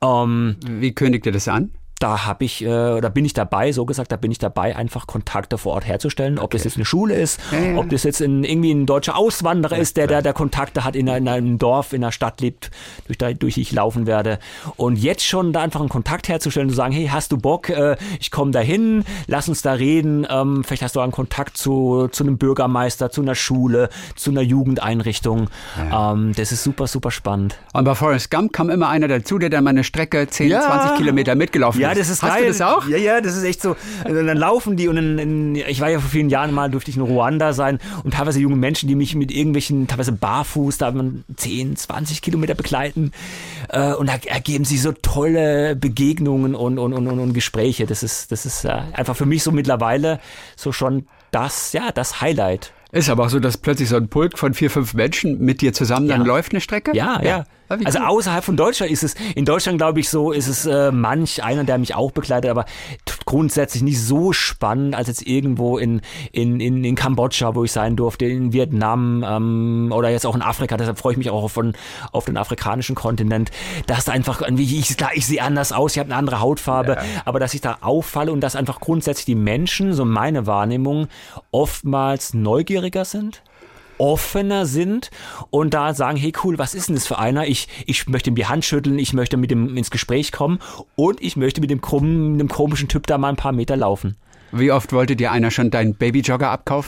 Wie kündigt ihr das an? Da bin ich dabei, einfach Kontakte vor Ort herzustellen. Ob das jetzt eine Schule ist, ob das jetzt irgendwie ein deutscher Auswanderer ist, der Kontakte hat, in einem Dorf, in einer Stadt lebt, durch die ich laufen werde. Und jetzt schon da einfach einen Kontakt herzustellen, zu sagen, hey, hast du Bock? Ich komme da hin, lass uns da reden. Vielleicht hast du einen Kontakt zu einem Bürgermeister, zu einer Schule, zu einer Jugendeinrichtung. Ja. Das ist super, super spannend. Und bei Forrest Gump kam immer einer dazu, der dann mal eine Strecke 10, 20 Kilometer mitgelaufen ist. Ja, das ist Hast geil. Du das auch? Ja, das ist echt so. Dann laufen die und ich war ja vor vielen Jahren mal, durfte ich in Ruanda sein und teilweise junge Menschen, die mich mit irgendwelchen, teilweise barfuß, da 10, 20 Kilometer begleiten und da ergeben sich so tolle Begegnungen und Gespräche. Das ist einfach für mich so mittlerweile so schon das Highlight. Ist aber auch so, dass plötzlich so ein Pulk von 4, 5 Menschen mit dir zusammen dann läuft eine Strecke? Ja. Also außerhalb von Deutschland ist es, in Deutschland glaube ich so, ist es manch einer, der mich auch begleitet, aber grundsätzlich nicht so spannend als jetzt irgendwo in Kambodscha, wo ich sein durfte, in Vietnam oder jetzt auch in Afrika. Deshalb freue ich mich auch auf den afrikanischen Kontinent, dass einfach, ich sehe anders aus, ich habe eine andere Hautfarbe, aber dass ich da auffalle und dass einfach grundsätzlich die Menschen, so meine Wahrnehmung, oftmals neugieriger sind, offener sind und da sagen, hey cool, was ist denn das für einer? Ich möchte ihm die Hand schütteln, ich möchte mit ihm ins Gespräch kommen und ich möchte mit dem komischen Typ da mal ein paar Meter laufen. Wie oft wollte dir einer schon deinen Babyjogger abkaufen?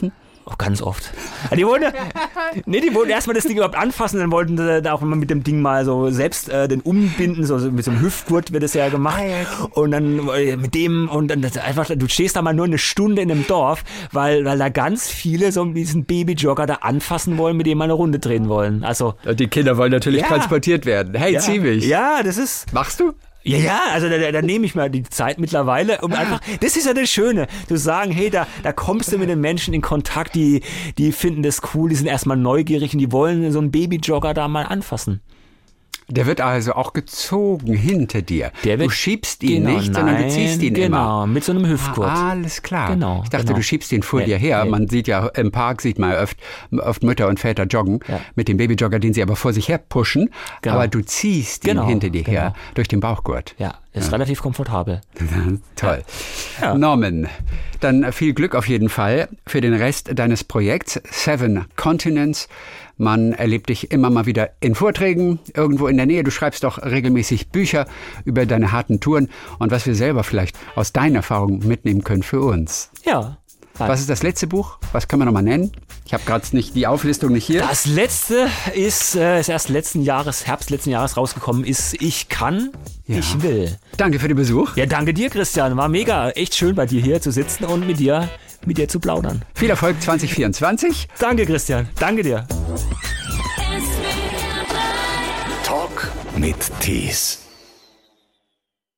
Oh, ganz oft. Die wollten erstmal das Ding überhaupt anfassen, dann wollten sie da auch mal mit dem Ding mal so selbst den umbinden, so mit so einem Hüftgurt wird das ja gemacht. Und dann mit dem, und dann einfach, du stehst da mal nur eine Stunde in einem Dorf, weil da ganz viele so diesen Babyjogger da anfassen wollen, mit dem mal eine Runde drehen wollen. Also. Und die Kinder wollen natürlich transportiert werden. Hey, zieh mich. Ja, das ist. Machst du? Ja, also da nehme ich mal die Zeit mittlerweile, um einfach, das ist ja das Schöne, zu sagen, hey, da kommst du mit den Menschen in Kontakt, die finden das cool, die sind erstmal neugierig und die wollen so einen Babyjogger da mal anfassen. Der wird also auch gezogen hinter dir. Du schiebst ihn nicht, sondern du ziehst ihn immer. Genau, mit so einem Hüftgurt. Alles klar. Genau, ich dachte, du schiebst ihn vor dir her. Man sieht ja, im Park sieht man oft Mütter und Väter joggen mit dem Babyjogger, den sie aber vor sich her pushen. Genau. Aber du ziehst ihn hinter dir her durch den Bauchgurt. Ja, ist relativ komfortabel. Toll. Ja. Norman, dann viel Glück auf jeden Fall für den Rest deines Projekts 7 Continents. Man erlebt dich immer mal wieder in Vorträgen, irgendwo in der Nähe. Du schreibst doch regelmäßig Bücher über deine harten Touren und was wir selber vielleicht aus deinen Erfahrungen mitnehmen können für uns. Ja. Was ist das letzte Buch? Was können wir nochmal nennen? Ich habe gerade nicht die Auflistung nicht hier. Das letzte ist erst Herbst letzten Jahres rausgekommen, ist Ich kann, ich will. Danke für den Besuch. Ja, danke dir, Christian. War mega. Echt schön, bei dir hier zu sitzen und mit dir zu plaudern. Viel Erfolg 2024. Danke, Christian. Danke dir. Talk mit Tees.